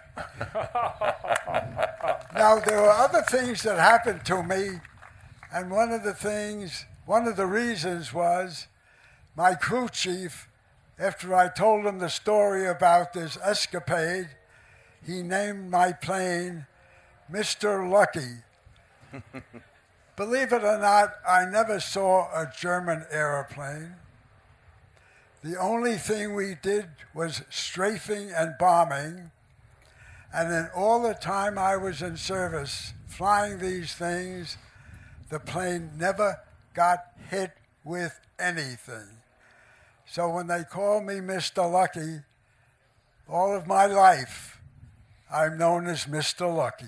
[SPEAKER 8] Now, there were other things that happened to me, and one of the things, one of the reasons was my crew chief, after I told him the story about this escapade, he named my plane Mister Lucky. Believe it or not, I never saw a German airplane. The only thing we did was strafing and bombing. And in all the time I was in service flying these things, the plane never got hit with anything. So when they call me Mister Lucky, all of my life, I'm known as Mister Lucky.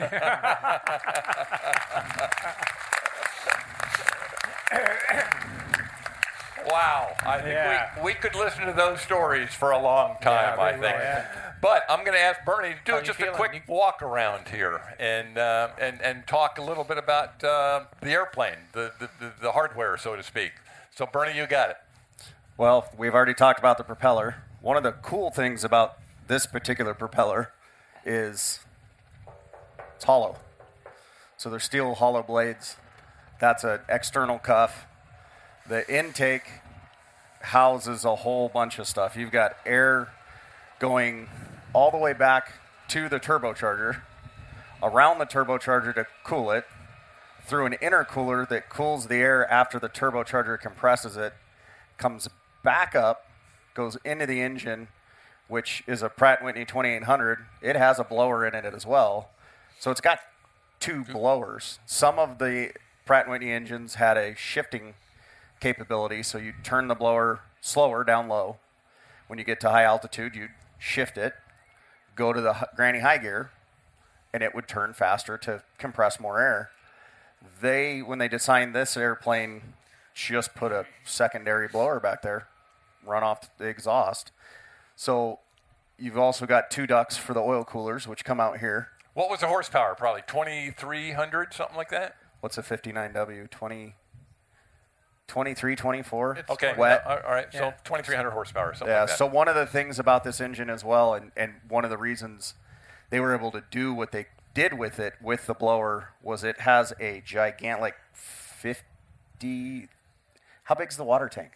[SPEAKER 1] Wow. I think
[SPEAKER 2] Yeah.
[SPEAKER 1] we, we could listen to those stories for a long time,
[SPEAKER 2] Yeah,
[SPEAKER 1] I
[SPEAKER 2] we
[SPEAKER 1] think.
[SPEAKER 2] will, yeah.
[SPEAKER 1] But I'm going to ask Bernie to do
[SPEAKER 2] How you
[SPEAKER 1] just a
[SPEAKER 2] feeling?
[SPEAKER 1] quick
[SPEAKER 2] You-
[SPEAKER 1] walk around here and, uh, and, and talk a little bit about uh, the airplane, the, the, the, the hardware, so to speak. So, Bernie, you got it.
[SPEAKER 4] Well, we've already talked about the propeller. One of the cool things about this particular propeller is it's hollow. So they're steel hollow blades. That's an external cuff. The intake houses a whole bunch of stuff. You've got air going all the way back to the turbocharger, around the turbocharger to cool it, through an intercooler that cools the air after the turbocharger compresses it, comes back up, goes into the engine, which is a Pratt and Whitney twenty-eight hundred. It has a blower in it as well. So it's got two blowers. Some of the Pratt and Whitney engines had a shifting capability, so you turn the blower slower down low. When you get to high altitude, you'd shift it, go to the h- granny high gear, and it would turn faster to compress more air. They, when they designed this airplane, just put a secondary blower back there, run off the exhaust. So you've also got two ducts for the oil coolers, which come out here.
[SPEAKER 1] What was the horsepower? Probably twenty-three hundred, something like that?
[SPEAKER 4] What's a fifty-nine W? twenty, twenty-three, twenty-four?
[SPEAKER 1] Okay.
[SPEAKER 4] Wet.
[SPEAKER 1] Uh, all right. So
[SPEAKER 2] Yeah.
[SPEAKER 1] twenty-three hundred horsepower, something
[SPEAKER 4] Yeah,
[SPEAKER 1] like that.
[SPEAKER 4] so one of the things about this engine as well, and, and one of the reasons they were able to do what they did with it, with the blower, was it has a gigantic, like fifty, how big's the water tank?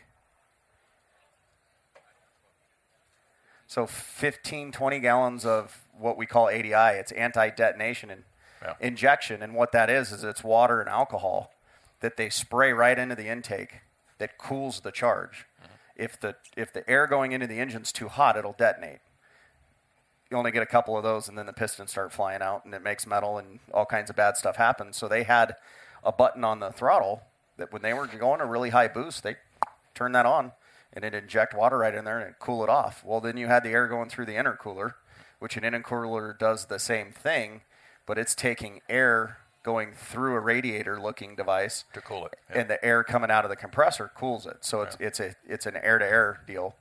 [SPEAKER 4] So fifteen, twenty gallons of what we call A D I. It's anti-detonation and
[SPEAKER 1] Yeah.
[SPEAKER 4] injection. And what that is, is it's water and alcohol that they spray right into the intake that cools the charge.
[SPEAKER 1] Mm-hmm.
[SPEAKER 4] If the if the air going into the engine's too hot, it'll detonate. You only get a couple of those, and then the pistons start flying out, and it makes metal, and all kinds of bad stuff happens. So they had a button on the throttle that when they were going a really high boost, they turn that on, and it'd inject water right in there and it'd cool it off. Well, then you had the air going through the intercooler, which an intercooler does the same thing, but it's taking air going through a radiator-looking device
[SPEAKER 1] To cool it. Yeah.
[SPEAKER 4] and the air coming out of the compressor cools it. So it's it's a it's an air-to-air deal.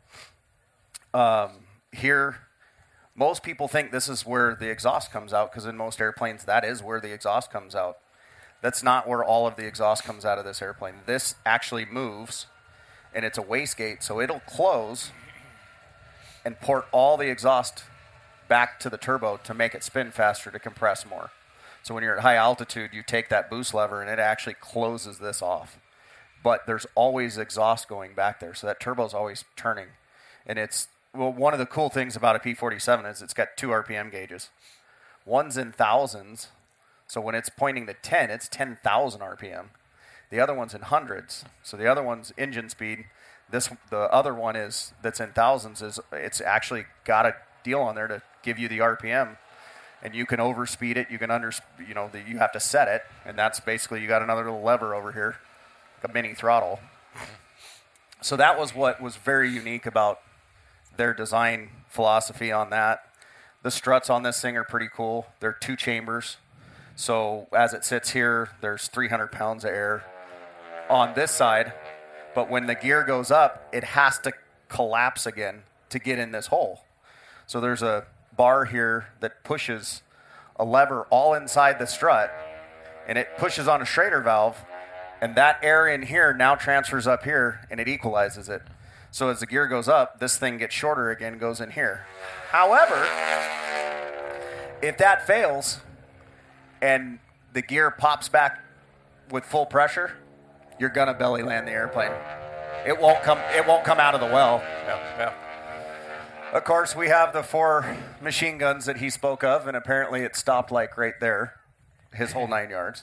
[SPEAKER 4] Um, here, most people think this is where the exhaust comes out because in most airplanes that is where the exhaust comes out. That's not where all of the exhaust comes out of this airplane. This actually moves, and it's a wastegate, so it'll close and port all the exhaust back to the turbo to make it spin faster to compress more. So when you're at high altitude, you take that boost lever and it actually closes this off. But there's always exhaust going back there, so that turbo's always turning. And it's, well, one of the cool things about a P forty-seven is it's got two R P M gauges. One's in thousands, so when it's pointing to ten, it's ten thousand R P M. The other one's in hundreds, so the other one's engine speed. This, the other one is that's in thousands is it's actually got a deal on there to give you the R P M. And you can overspeed it. You can under, you know, the, you have to set it, and that's basically you got another little lever over here, like a mini throttle. So that was what was very unique about their design philosophy on that. The struts on this thing are pretty cool. They're two chambers, so as it sits here, there's three hundred pounds of air on this side. But when the gear goes up, it has to collapse again to get in this hole. So there's a bar here that pushes a lever all inside the strut, and it pushes on a Schrader valve, and that air in here now transfers up here, and it equalizes it. So as the gear goes up, this thing gets shorter again, goes in here. However, if that fails and the gear pops back with full pressure, you're gonna belly land the airplane. It won't come. It won't come out of the well.
[SPEAKER 1] Yeah, yeah.
[SPEAKER 4] Of course, we have the four machine guns that he spoke of, and apparently it stopped like right there, his whole nine yards.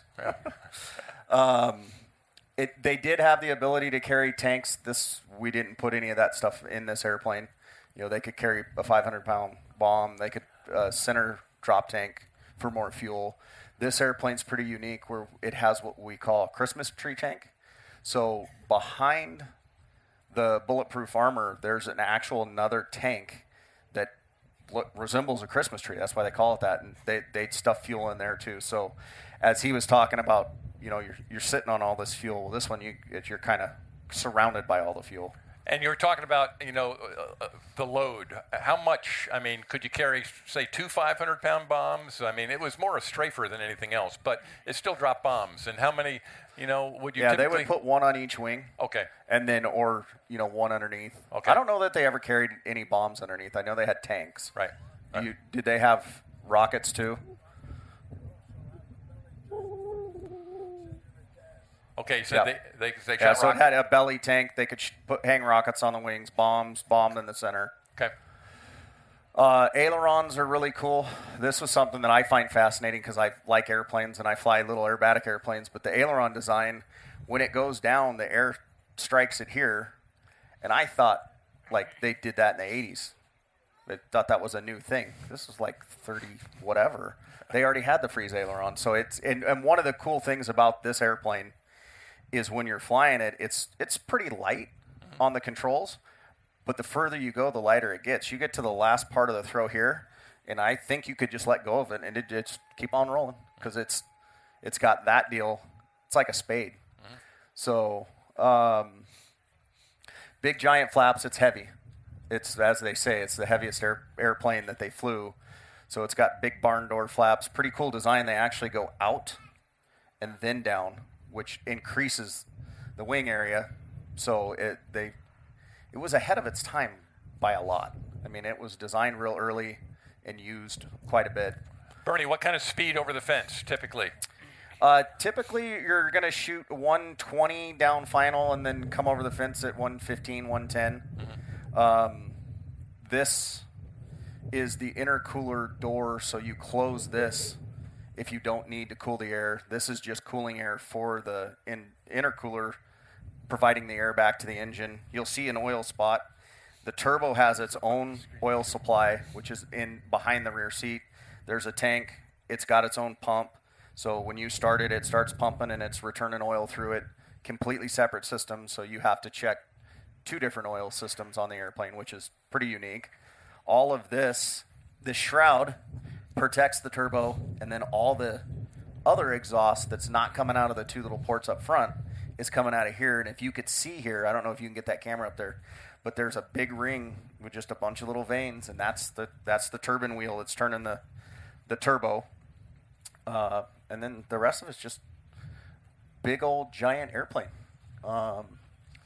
[SPEAKER 4] um, it, they did have the ability to carry tanks. This we didn't put any of that stuff in this airplane. You know, they could carry a five hundred pound bomb. They could uh, center drop tank for more fuel. This airplane's pretty unique where it has what we call a Christmas tree tank. So behind the bulletproof armor, there's an actual another tank that look, resembles a Christmas tree. That's why they call it that. And they they stuff fuel in there too. So, as he was talking about, you know, you're you're sitting on all this fuel. Well, this one, you you're kind of surrounded by all the fuel.
[SPEAKER 1] And you were talking about, you know, uh, the load. How much, I mean, could you carry, say, two five hundred pound bombs? I mean, it was more a strafer than anything else, but it still dropped bombs. And how many, you know, would you
[SPEAKER 4] Yeah,
[SPEAKER 1] typically?
[SPEAKER 4] they would put one on each wing.
[SPEAKER 1] Okay.
[SPEAKER 4] And then, or, you know, one underneath.
[SPEAKER 1] Okay.
[SPEAKER 4] I don't know that they ever carried any bombs underneath. I know they had tanks.
[SPEAKER 1] Right.
[SPEAKER 4] Do
[SPEAKER 1] right.
[SPEAKER 4] you, did they have rockets too?
[SPEAKER 1] Okay, so
[SPEAKER 4] Yeah.
[SPEAKER 1] they, they, they
[SPEAKER 4] Yeah,
[SPEAKER 1] shot
[SPEAKER 4] so it
[SPEAKER 1] rockets.
[SPEAKER 4] had a belly tank. They could sh- put, hang rockets on the wings, bombs, bombed in the center.
[SPEAKER 1] Okay.
[SPEAKER 4] Uh, ailerons are really cool. This was something that I find fascinating because I like airplanes and I fly little aerobatic airplanes. But the aileron design, when it goes down, the air strikes it here. And I thought, like, they did that in the eighties. I thought that was a new thing. This was like thirty whatever. They already had the freeze aileron. So it's and, and one of the cool things about this airplane is when you're flying it, it's it's pretty light on the controls. But the further you go, the lighter it gets. You get to the last part of the throw here, and I think you could just let go of it and it just keep on rolling because it's it's got that deal. It's like a spade. Mm-hmm. So um, big giant flaps. It's heavy. It's, as they say, it's the heaviest air, airplane that they flew. So it's got big barn door flaps. Pretty cool design. They actually go out and then down, which increases the wing area. So it they it was ahead of its time by a lot. I mean, it was designed real early and used quite a bit.
[SPEAKER 1] Bernie, what kind of speed over the fence typically?
[SPEAKER 4] Uh, typically, you're going to shoot one twenty down final and then come over the fence at one fifteen, one ten. Mm-hmm. Um, this is the intercooler door, so you close this if you don't need to cool the air. This is just cooling air for the in, intercooler, providing the air back to the engine. You'll see an oil spot. The turbo has its own oil supply, which is in behind the rear seat. There's a tank. It's got its own pump. So when you start it, it starts pumping and it's returning oil through it. Completely separate system, so you have to check two different oil systems on the airplane, which is pretty unique. All of this, this shroud protects the turbo, and then all the other exhaust that's not coming out of the two little ports up front is coming out of here. And if you could see here, I don't know if you can get that camera up there, but there's a big ring with just a bunch of little vanes, and that's the that's the turbine wheel that's turning the the turbo. Uh, and then the rest of it's just big old giant airplane. Um,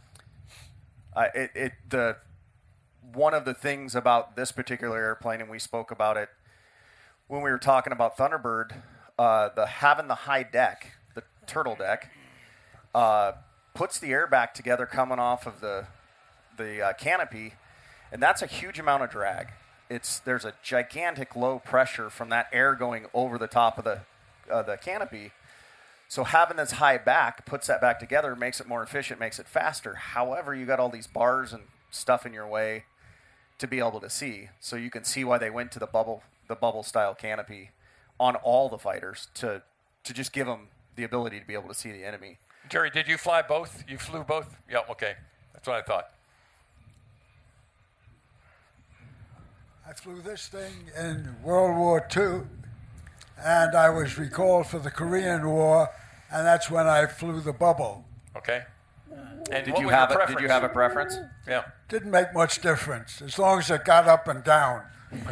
[SPEAKER 4] I, it, it the one of the things about this particular airplane, and we spoke about it when we were talking about Thunderbird, uh, the having the high deck, the turtle deck, uh, puts the air back together coming off of the the uh, canopy, and that's a huge amount of drag. It's there's a gigantic low pressure from that air going over the top of the uh, the canopy. So having this high back puts that back together, makes it more efficient, makes it faster. However, you got all these bars and stuff in your way to be able to see. So you can see why they went to the bubble the bubble style canopy on all the fighters to to just give them the ability to be able to see the enemy.
[SPEAKER 1] Jerry, did you fly both? You flew both? Yeah, okay. That's what I thought.
[SPEAKER 8] I flew this thing in World War Two, and I was recalled for the Korean War, and that's when I flew the bubble.
[SPEAKER 1] Okay. And
[SPEAKER 4] Did
[SPEAKER 1] what
[SPEAKER 4] you
[SPEAKER 1] was
[SPEAKER 4] have
[SPEAKER 1] your
[SPEAKER 4] a, did you
[SPEAKER 1] preference?
[SPEAKER 4] have a preference?
[SPEAKER 1] Yeah.
[SPEAKER 8] Didn't make much difference, as long as it got up and down.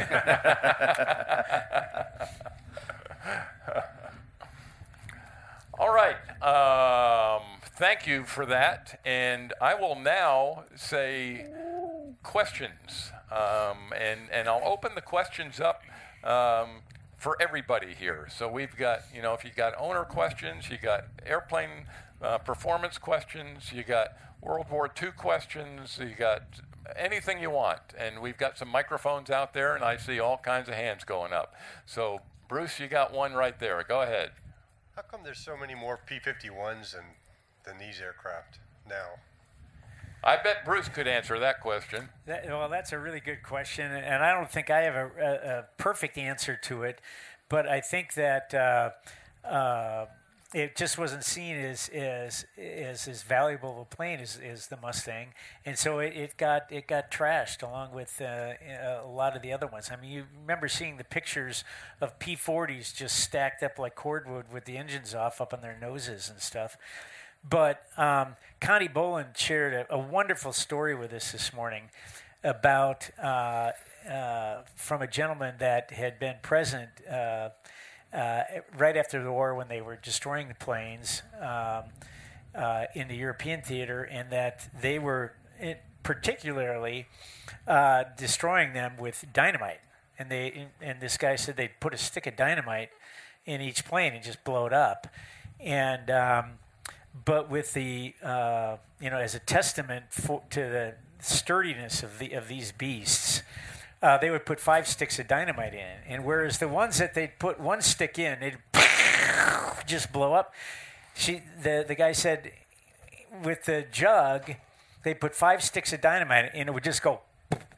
[SPEAKER 1] All right. Um, thank you for that. And I will now say questions. Um, and, and I'll open the questions up um, for everybody here. So we've got, you know, if you got owner questions, you got airplane uh, performance questions, you got World War Two questions, you got anything you want. And we've got some microphones out there, and I see all kinds of hands going up. So, Bruce, you got one right there. Go ahead.
[SPEAKER 9] How come there's so many more P fifty-ones than, than these aircraft now?
[SPEAKER 1] I bet Bruce could answer that question.
[SPEAKER 2] That, well, that's a really good question, and I don't think I have a, a, a perfect answer to it, but I think that uh, uh, it just wasn't seen as as as, as valuable a plane as, as the Mustang, and so it, it got it got trashed along with uh, a lot of the other ones. I mean, you remember seeing the pictures of P forties just stacked up like cordwood with the engines off up on their noses and stuff. But um, Connie Boland shared a, a wonderful story with us this morning about uh, uh, from a gentleman that had been present. Uh, Uh, right after the war, when they were destroying the planes um, uh, in the European theater, and that they were it, particularly uh, destroying them with dynamite. And they and this guy said they'd put a stick of dynamite in each plane and just blow it up. And um, but with the uh, you know, as a testament for, to the sturdiness of the of these beasts. Uh, they would put five sticks of dynamite in, and whereas the ones that they'd put one stick in, they'd just blow up. She, the the guy said, with the jug, they put five sticks of dynamite, and it would just go.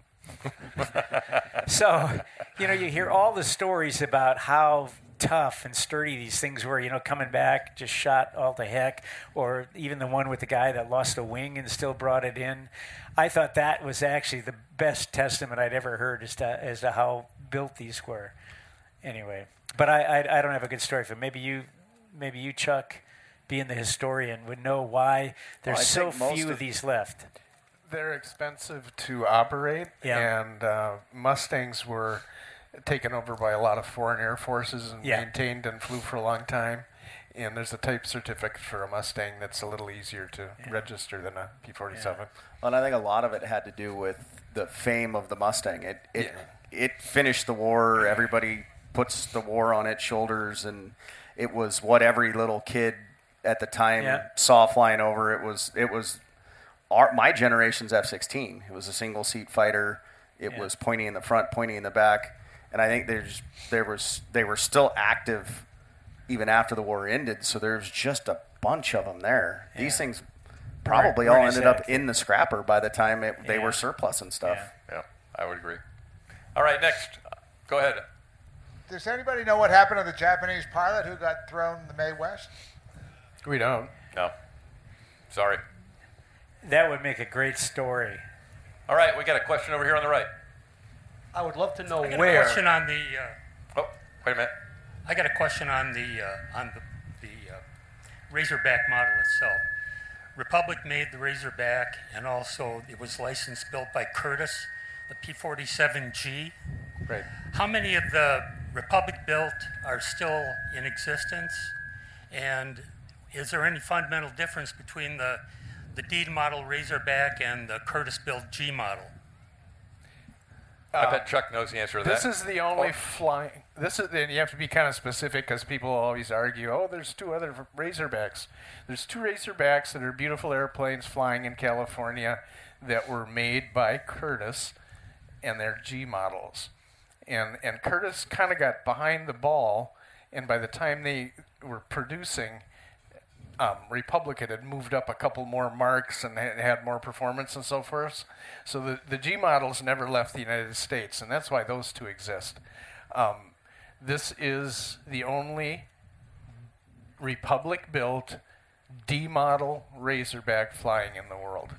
[SPEAKER 2] So, you know, you hear all the stories about how tough and sturdy these things were, you know, coming back, just shot all to heck, or even the one with the guy that lost a wing and still brought it in. I thought that was actually the best testament I'd ever heard as to, as to how built these were. Anyway, but I, I I don't have a good story for it. Maybe you, maybe you, Chuck, being the historian, would know why there's
[SPEAKER 3] Well,
[SPEAKER 2] so few of, of these left.
[SPEAKER 3] They're expensive to operate,
[SPEAKER 2] Yeah.
[SPEAKER 3] and uh, Mustangs were taken over by a lot of foreign air forces and
[SPEAKER 2] Yeah.
[SPEAKER 3] maintained and flew for a long time. And there's a type certificate for a Mustang that's a little easier to
[SPEAKER 2] Yeah.
[SPEAKER 3] register than a P forty-seven.
[SPEAKER 4] Well, and I think a lot of it had to do with the fame of the Mustang. It it
[SPEAKER 3] Yeah.
[SPEAKER 4] it finished the war. Everybody puts the war on its shoulders, and it was what every little kid at the time
[SPEAKER 2] Yeah.
[SPEAKER 4] saw flying over. It was it was our, my generation's F sixteen. It was a single seat fighter. It
[SPEAKER 2] Yeah.
[SPEAKER 4] was pointy in the front, pointy in the back, and I think there's there was they were still active even after the war ended. So there's just a bunch of them there.
[SPEAKER 2] Yeah.
[SPEAKER 4] These things probably
[SPEAKER 2] Weren't-
[SPEAKER 4] all
[SPEAKER 2] weren't
[SPEAKER 4] ended
[SPEAKER 2] as
[SPEAKER 4] up
[SPEAKER 2] active.
[SPEAKER 4] in the scrapper by the time it, they
[SPEAKER 2] Yeah.
[SPEAKER 4] were surplus and stuff.
[SPEAKER 2] Yeah.
[SPEAKER 1] Yeah, I would agree. All right, next. Go ahead.
[SPEAKER 10] Does anybody know what happened to the Japanese pilot who got thrown in the Mae West?
[SPEAKER 3] We don't.
[SPEAKER 1] No. Sorry.
[SPEAKER 2] That would make a great story.
[SPEAKER 1] All right, we got a question over here on the right.
[SPEAKER 11] I would love to know
[SPEAKER 12] I got
[SPEAKER 11] where.
[SPEAKER 12] a question on the. Uh,
[SPEAKER 1] Oh, wait a minute.
[SPEAKER 12] I got a question on the uh, on the the uh, Razorback model itself. Republic made the Razorback, and also it was licensed built by Curtiss, the P forty-seven G.
[SPEAKER 3] Right.
[SPEAKER 12] How many of the Republic built are still in existence, and is there any fundamental difference between the the D model Razorback and the Curtiss built G model?
[SPEAKER 1] I
[SPEAKER 3] Uh,
[SPEAKER 1] bet Chuck knows the answer to
[SPEAKER 3] This
[SPEAKER 1] that.
[SPEAKER 3] is the only
[SPEAKER 1] Oh.
[SPEAKER 3] flying. This is, and you have to be kind of specific because people always argue, oh, there's two other Razorbacks. There's two Razorbacks that are beautiful airplanes flying in California that were made by Curtiss, and they're G models. And and Curtiss kind of got behind the ball, and by the time they were producing, um, Republic had moved up a couple more marks and had, had more performance and so forth. So the, the G models never left the United States, and that's why those two exist. Um, this is the only Republic-built D model Razorback flying in the world.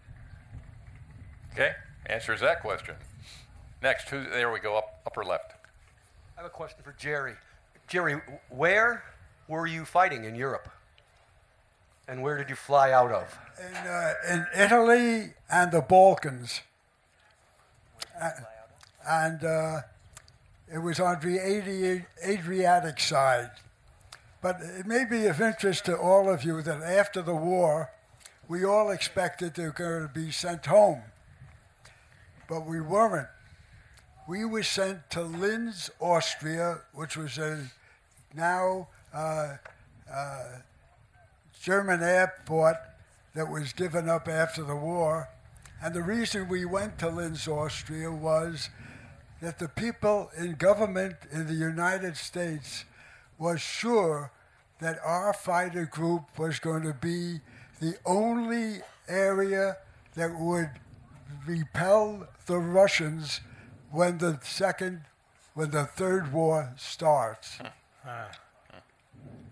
[SPEAKER 1] Okay, answers that question. Next, who? There we go, up upper left.
[SPEAKER 11] I have a question for Jerry. Jerry, where were you fighting in Europe? And where did you fly out of?
[SPEAKER 8] In, uh, in Italy and the Balkans. Uh, and uh, it was on the Adri- Adriatic side. But it may be of interest to all of you that after the war, we all expected they were going to be sent home. But we weren't. We were sent to Linz, Austria, which was a now uh, uh, German airport that was given up after the war. And the reason we went to Linz, Austria was that the people in government in the United States was sure that our fighter group was going to be the only area that would repel the Russians when the second, when the third war starts.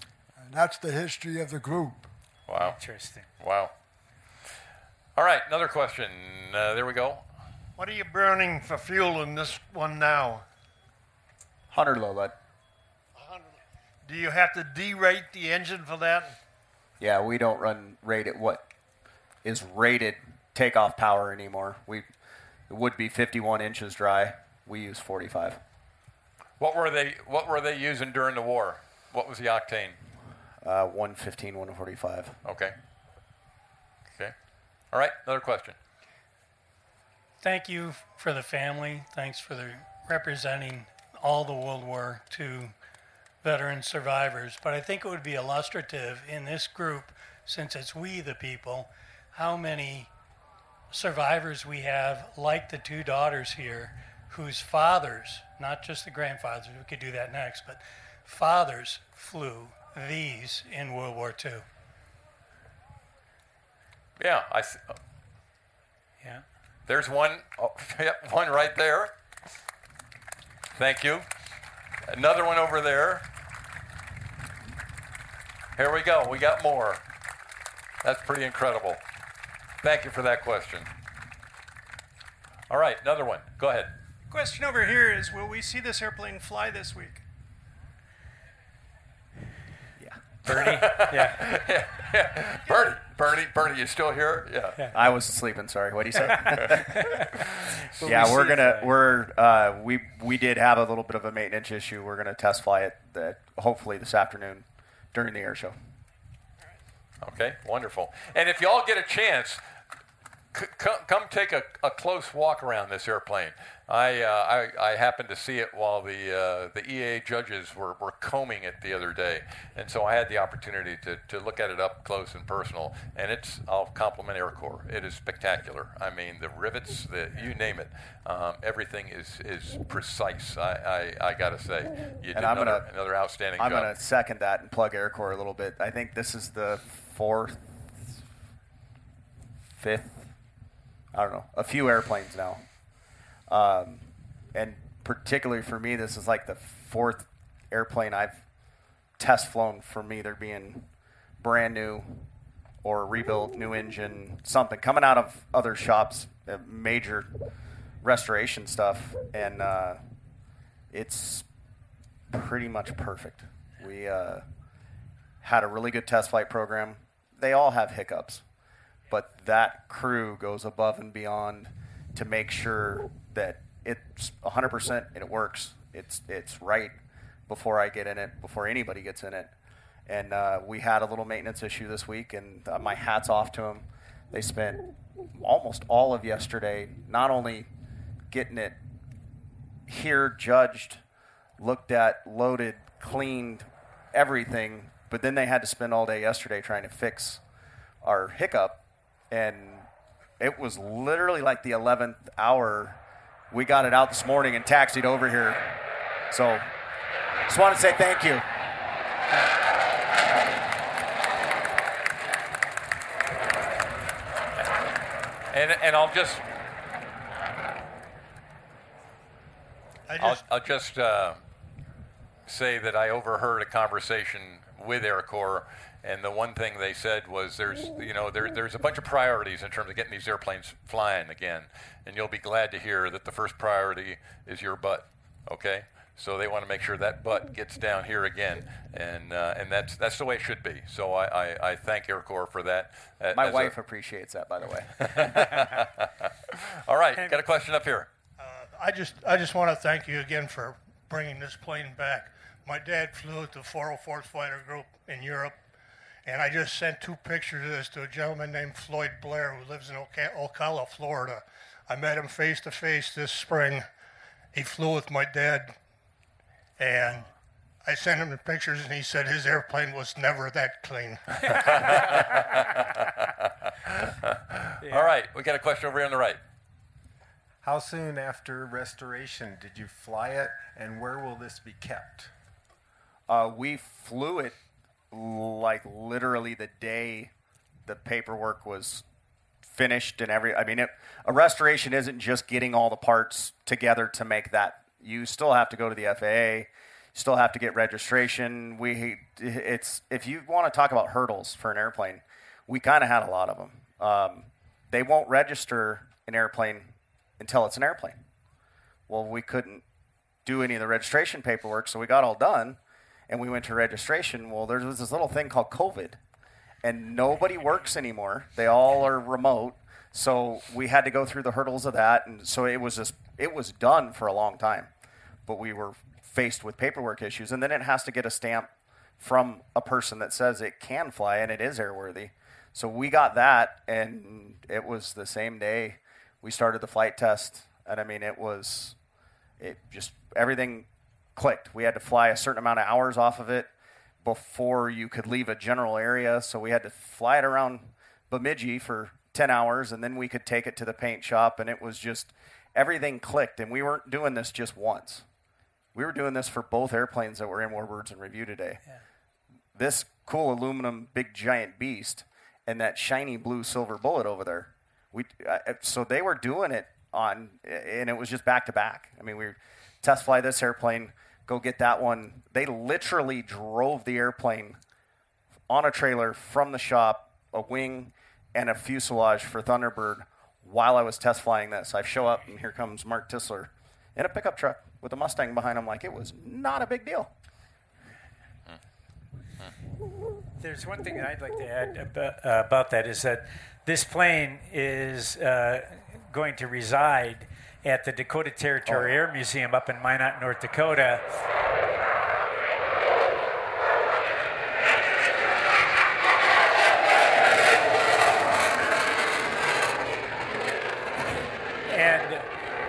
[SPEAKER 8] And that's the history of the group.
[SPEAKER 1] Wow.
[SPEAKER 2] Interesting.
[SPEAKER 1] Wow. All right, another question. Uh, there we go.
[SPEAKER 13] What are you burning for fuel in this one now?
[SPEAKER 4] one hundred low lead.
[SPEAKER 13] Do you have to derate the engine for that?
[SPEAKER 4] Yeah, we don't run rated what is rated takeoff power anymore. We it would be fifty-one inches dry. We use forty-five.
[SPEAKER 1] What were they What were they using during the war? What was the octane?
[SPEAKER 4] Uh, one fifteen, one forty-five.
[SPEAKER 1] Okay. Okay. All right, another question.
[SPEAKER 14] Thank you for the family. Thanks for the representing all the World War Two veteran survivors. But I think it would be illustrative in this group, since it's we the people, how many survivors we have, like the two daughters here, whose fathers, not just the grandfathers, we could do that next, but fathers flew these in World War Two.
[SPEAKER 1] Yeah, I. Th-
[SPEAKER 2] yeah.
[SPEAKER 1] There's one. Oh, yep, one right there. Thank you. Another one over there. Here we go. We got more. That's pretty incredible. Thank you for that question. All right, another one. Go ahead.
[SPEAKER 15] Question over here is, will we see this airplane fly this week?
[SPEAKER 2] Bernie? Yeah.
[SPEAKER 1] yeah, yeah. Bernie, Bernie, Bernie, you still here? Yeah.
[SPEAKER 4] yeah. I was sleeping. Sorry. What do you say? yeah,
[SPEAKER 2] we
[SPEAKER 4] we're gonna
[SPEAKER 2] fly.
[SPEAKER 4] we're uh, we we did have a little bit of a maintenance issue. We're gonna test fly it uh, hopefully this afternoon during the air show.
[SPEAKER 1] Okay, wonderful. And if y'all get a chance, c- come, come take a, a close walk around this airplane. I, uh, I I happened to see it while the uh, the E A A judges were, were combing it the other day, and so I had the opportunity to, to look at it up close and personal. And it's I'll compliment Air Corps. It is spectacular. I mean, the rivets, the you name it, um, everything is is precise. I I, I gotta say, you did
[SPEAKER 4] And I'm
[SPEAKER 1] another,
[SPEAKER 4] gonna,
[SPEAKER 1] another outstanding
[SPEAKER 4] I'm
[SPEAKER 1] job.
[SPEAKER 4] going to second that and plug Air Corps a little bit. I think this is the fourth, fifth, I don't know, a few airplanes now. Um, and particularly for me, this is like the fourth airplane I've test flown from either being brand new or rebuilt, new engine, something coming out of other shops, uh, major restoration stuff, and uh, it's pretty much perfect. We uh, had a really good test flight program. They all have hiccups, but that crew goes above and beyond to make sure that it's one hundred percent and it works. It's it's right before I get in it, before anybody gets in it. And uh, we had a little maintenance issue this week, and uh, my hat's off to them. They spent almost all of yesterday not only getting it here judged, looked at, loaded, cleaned, everything, but then they had to spend all day yesterday trying to fix our hiccup. And it was literally like the eleventh hour. We got it out this morning and taxied over here. So just want to say thank you.
[SPEAKER 1] And and I'll just
[SPEAKER 13] I
[SPEAKER 1] I'll,
[SPEAKER 13] just
[SPEAKER 1] I'll just uh, say that I overheard a conversation with Air Corps, and the one thing they said was there's you know there there's a bunch of priorities in terms of getting these airplanes flying again, and you'll be glad to hear that the first priority is your butt. Okay. So they want to make sure that butt gets down here again, and uh, and that's that's the way it should be. So I, I, I thank Air Corps for that. Uh,
[SPEAKER 4] My
[SPEAKER 1] as
[SPEAKER 4] wife
[SPEAKER 1] a-
[SPEAKER 4] appreciates that, by the way.
[SPEAKER 1] All right, got a question up here.
[SPEAKER 13] Uh, I just I just want to thank you again for bringing this plane back. My dad flew with the four oh fourth Fighter Group in Europe, and I just sent two pictures of this to a gentleman named Floyd Blair who lives in Oca- Ocala, Florida. I met him face to face this spring. He flew with my dad, and I sent him the pictures, and he said his airplane was never that clean.
[SPEAKER 1] All right, we got a question over here on the right.
[SPEAKER 16] How soon after restoration did you fly it, and where will this be kept?
[SPEAKER 4] Uh, we flew it like literally the day the paperwork was finished and every. I mean, it, a restoration isn't just getting all the parts together to make that. You still have to go to the F A A, still have to get registration. We it's if you want to talk about hurdles for an airplane, we kind of had a lot of them. Um, they won't register an airplane until it's an airplane. Well, we couldn't do any of the registration paperwork, so we got all done, and we went to registration. Well, there was this little thing called COVID, and nobody works anymore. They all are remote, so we had to go through the hurdles of that, and so it was just it was done for a long time, but we were faced with paperwork issues, and then it has to get a stamp from a person that says it can fly and it is airworthy. So we got that, and it was the same day we started the flight test, and I mean it was. It just, everything clicked. We had to fly a certain amount of hours off of it before you could leave a general area. So we had to fly it around Bemidji for ten hours, and then we could take it to the paint shop, and it was just, everything clicked. And we weren't doing this just once. We were doing this for both airplanes that were in Warbirds in Review today. Yeah. This cool aluminum big giant beast and that shiny blue silver bullet over there. We uh, So they were doing it on, and it was just back to back. I mean, we test fly this airplane, go get that one. They literally drove the airplane on a trailer from the shop, a wing and a fuselage for Thunderbird while I was test flying this. I show up, and here comes Mark Tisler in a pickup truck with a Mustang behind him, like it was not a big deal.
[SPEAKER 2] There's one thing I'd like to add about, uh, about that is that this plane is uh, going to reside at the Dakota Territory oh. Air Museum up in Minot, North Dakota. And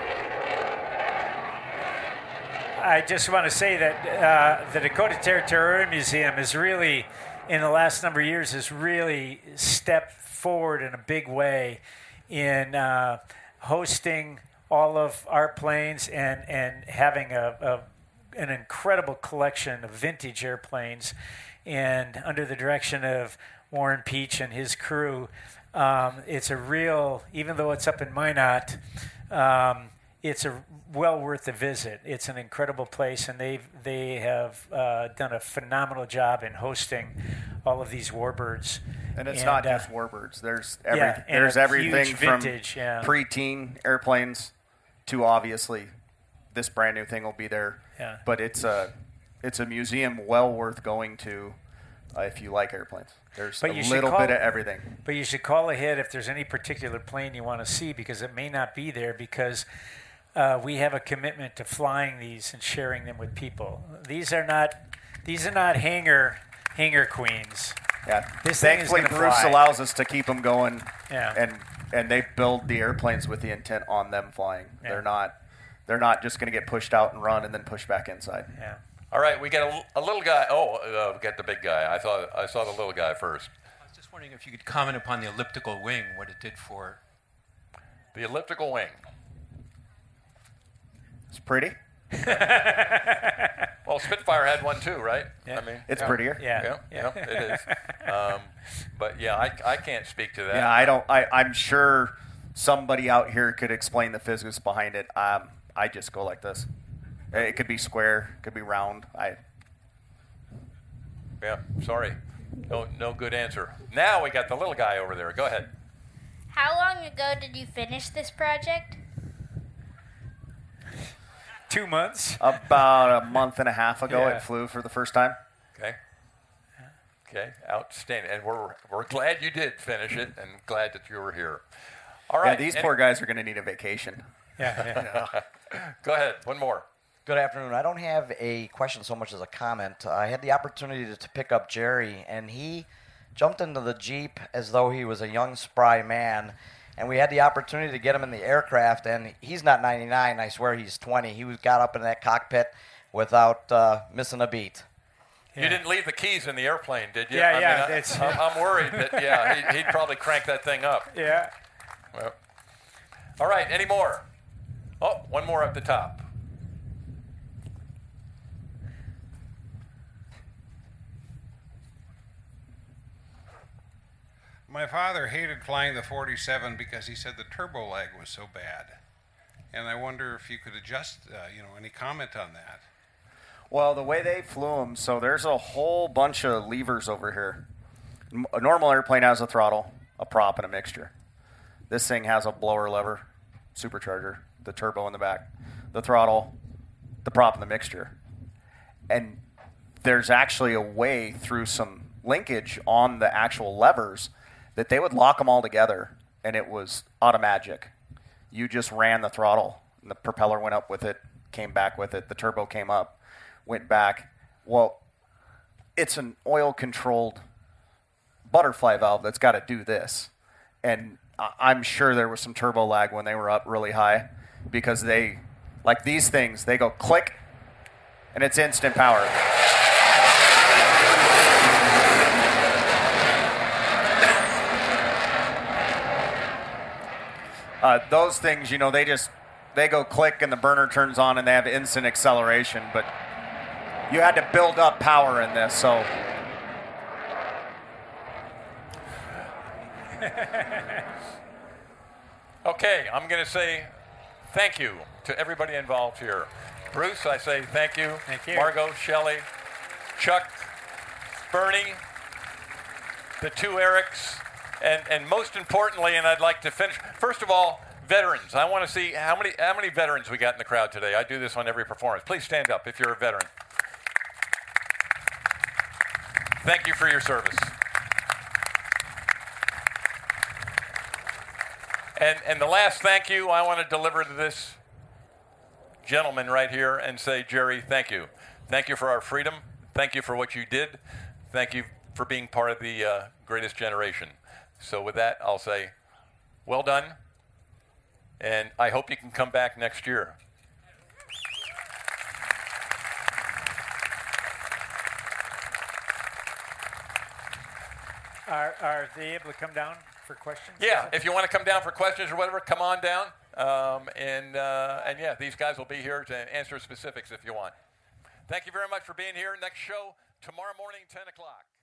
[SPEAKER 2] I just want to say that uh, the Dakota Territory Air Museum is really, in the last number of years, has really stepped forward in a big way in uh, hosting all of our planes and, and having a, a an incredible collection of vintage airplanes. And under the direction of Warren Peach and his crew, um, it's a real, even though it's up in Minot, um, it's a well worth the visit. It's an incredible place, and they've they have uh, done a phenomenal job in hosting all of these warbirds.
[SPEAKER 4] And it's
[SPEAKER 2] and,
[SPEAKER 4] not
[SPEAKER 2] uh,
[SPEAKER 4] just warbirds. There's every,
[SPEAKER 2] yeah,
[SPEAKER 4] there's everything
[SPEAKER 2] vintage,
[SPEAKER 4] from
[SPEAKER 2] yeah.
[SPEAKER 4] pre-teen airplanes to obviously this brand new thing will be there.
[SPEAKER 2] Yeah.
[SPEAKER 4] But it's a it's a museum well worth going to uh, if you like airplanes. There's
[SPEAKER 2] but
[SPEAKER 4] a
[SPEAKER 2] you should
[SPEAKER 4] little
[SPEAKER 2] call,
[SPEAKER 4] bit of everything.
[SPEAKER 2] But you should call ahead if there's any particular plane you want to see, because it may not be there, because uh, we have a commitment to flying these and sharing them with people. These are not these are not hangar hangar queens.
[SPEAKER 4] Yeah.
[SPEAKER 2] This
[SPEAKER 4] Thankfully,
[SPEAKER 2] thing is
[SPEAKER 4] Bruce
[SPEAKER 2] fly.
[SPEAKER 4] allows us to keep them going.
[SPEAKER 2] Yeah.
[SPEAKER 4] And and they build the airplanes with the intent on them flying.
[SPEAKER 2] Yeah.
[SPEAKER 4] They're not they're not just going to get pushed out and run and then pushed back inside.
[SPEAKER 2] Yeah.
[SPEAKER 1] All right, we got a, a little guy. Oh, uh, we got the big guy. I thought I saw the little guy first.
[SPEAKER 17] I was just wondering if you could comment upon the elliptical wing, what it did for
[SPEAKER 1] the elliptical wing.
[SPEAKER 4] It's pretty.
[SPEAKER 1] Well, Spitfire had one too, right?
[SPEAKER 2] Yeah.
[SPEAKER 1] I mean,
[SPEAKER 4] it's
[SPEAKER 1] yeah.
[SPEAKER 4] prettier.
[SPEAKER 1] Yeah, yeah, yeah it is. Um, but yeah, I, I can't speak to that.
[SPEAKER 4] Yeah, I don't. I, I'm sure somebody out here could explain the physics behind it. Um, I just go like this. It could be square, it could be round. I.
[SPEAKER 1] Yeah, sorry, no, no good answer. Now we got the little guy over there. Go ahead.
[SPEAKER 18] How long ago did you finish this project?
[SPEAKER 2] Two months.
[SPEAKER 4] About a month and a half ago,
[SPEAKER 2] Yeah.
[SPEAKER 4] it flew for the first time.
[SPEAKER 1] Okay. Okay, outstanding. And we're we're glad you did finish it, and glad that you were here. All right.
[SPEAKER 4] Yeah, these
[SPEAKER 1] Any-
[SPEAKER 4] poor guys are going to need a vacation.
[SPEAKER 2] Yeah.
[SPEAKER 1] yeah. Go ahead. One more.
[SPEAKER 19] Good afternoon. I don't have a question so much as a comment. I had the opportunity to, to pick up Jerry, and he jumped into the Jeep as though he was a young, spry man. And we had the opportunity to get him in the aircraft, and he's not ninety-nine. I swear he's twenty. He was got up in that cockpit without uh, missing a beat.
[SPEAKER 1] You didn't leave the keys in the airplane, did you?
[SPEAKER 2] Yeah,
[SPEAKER 1] I
[SPEAKER 2] yeah,
[SPEAKER 1] Mean, I,
[SPEAKER 2] that's-
[SPEAKER 1] I'm, I'm worried that yeah, he'd, he'd probably crank that thing up.
[SPEAKER 2] Yeah.
[SPEAKER 1] Well, all right. Any more? Oh, one more up the top.
[SPEAKER 20] My father hated flying the forty-seven because he said the turbo lag was so bad. And I wonder if you could adjust, uh, you know, any comment on that.
[SPEAKER 4] Well, the way they flew them, so there's a whole bunch of levers over here. A normal airplane has a throttle, a prop, and a mixture. This thing has a blower lever, supercharger, the turbo in the back, the throttle, the prop, and the mixture. And there's actually a way through some linkage on the actual levers that they would lock them all together, and it was automagic. You just ran the throttle, and the propeller went up with it, came back with it, the turbo came up, went back. Well, it's an oil-controlled butterfly valve that's got to do this. And I'm sure there was some turbo lag when they were up really high because they, like these things, they go click, and it's instant power. Uh, those things, you know, they just, they go click and the burner turns on and they have instant acceleration, but you had to build up power in this, so.
[SPEAKER 1] Okay, I'm going to say thank you to everybody involved here. Bruce, I say thank you.
[SPEAKER 2] Thank you.
[SPEAKER 1] Margot, Shelley, Chuck, Bernie, the two Erics, and, and most importantly, and I'd like to finish, first of all, veterans. I want to see how many how many veterans we got in the crowd today. I do this on every performance. Please stand up if you're a veteran. Thank you for your service. And, and the last thank you I want to deliver to this gentleman right here and say, Jerry, thank you. Thank you for our freedom. Thank you for what you did. Thank you for being part of the uh, greatest generation. So with that, I'll say, well done. And I hope you can come back next year.
[SPEAKER 2] Are, are they able to come down for questions?
[SPEAKER 1] Yeah, if you want to come down for questions or whatever, come on down. Um, and, uh, and yeah, these guys will be here to answer specifics if you want. Thank you very much for being here. Next show tomorrow morning, ten o'clock.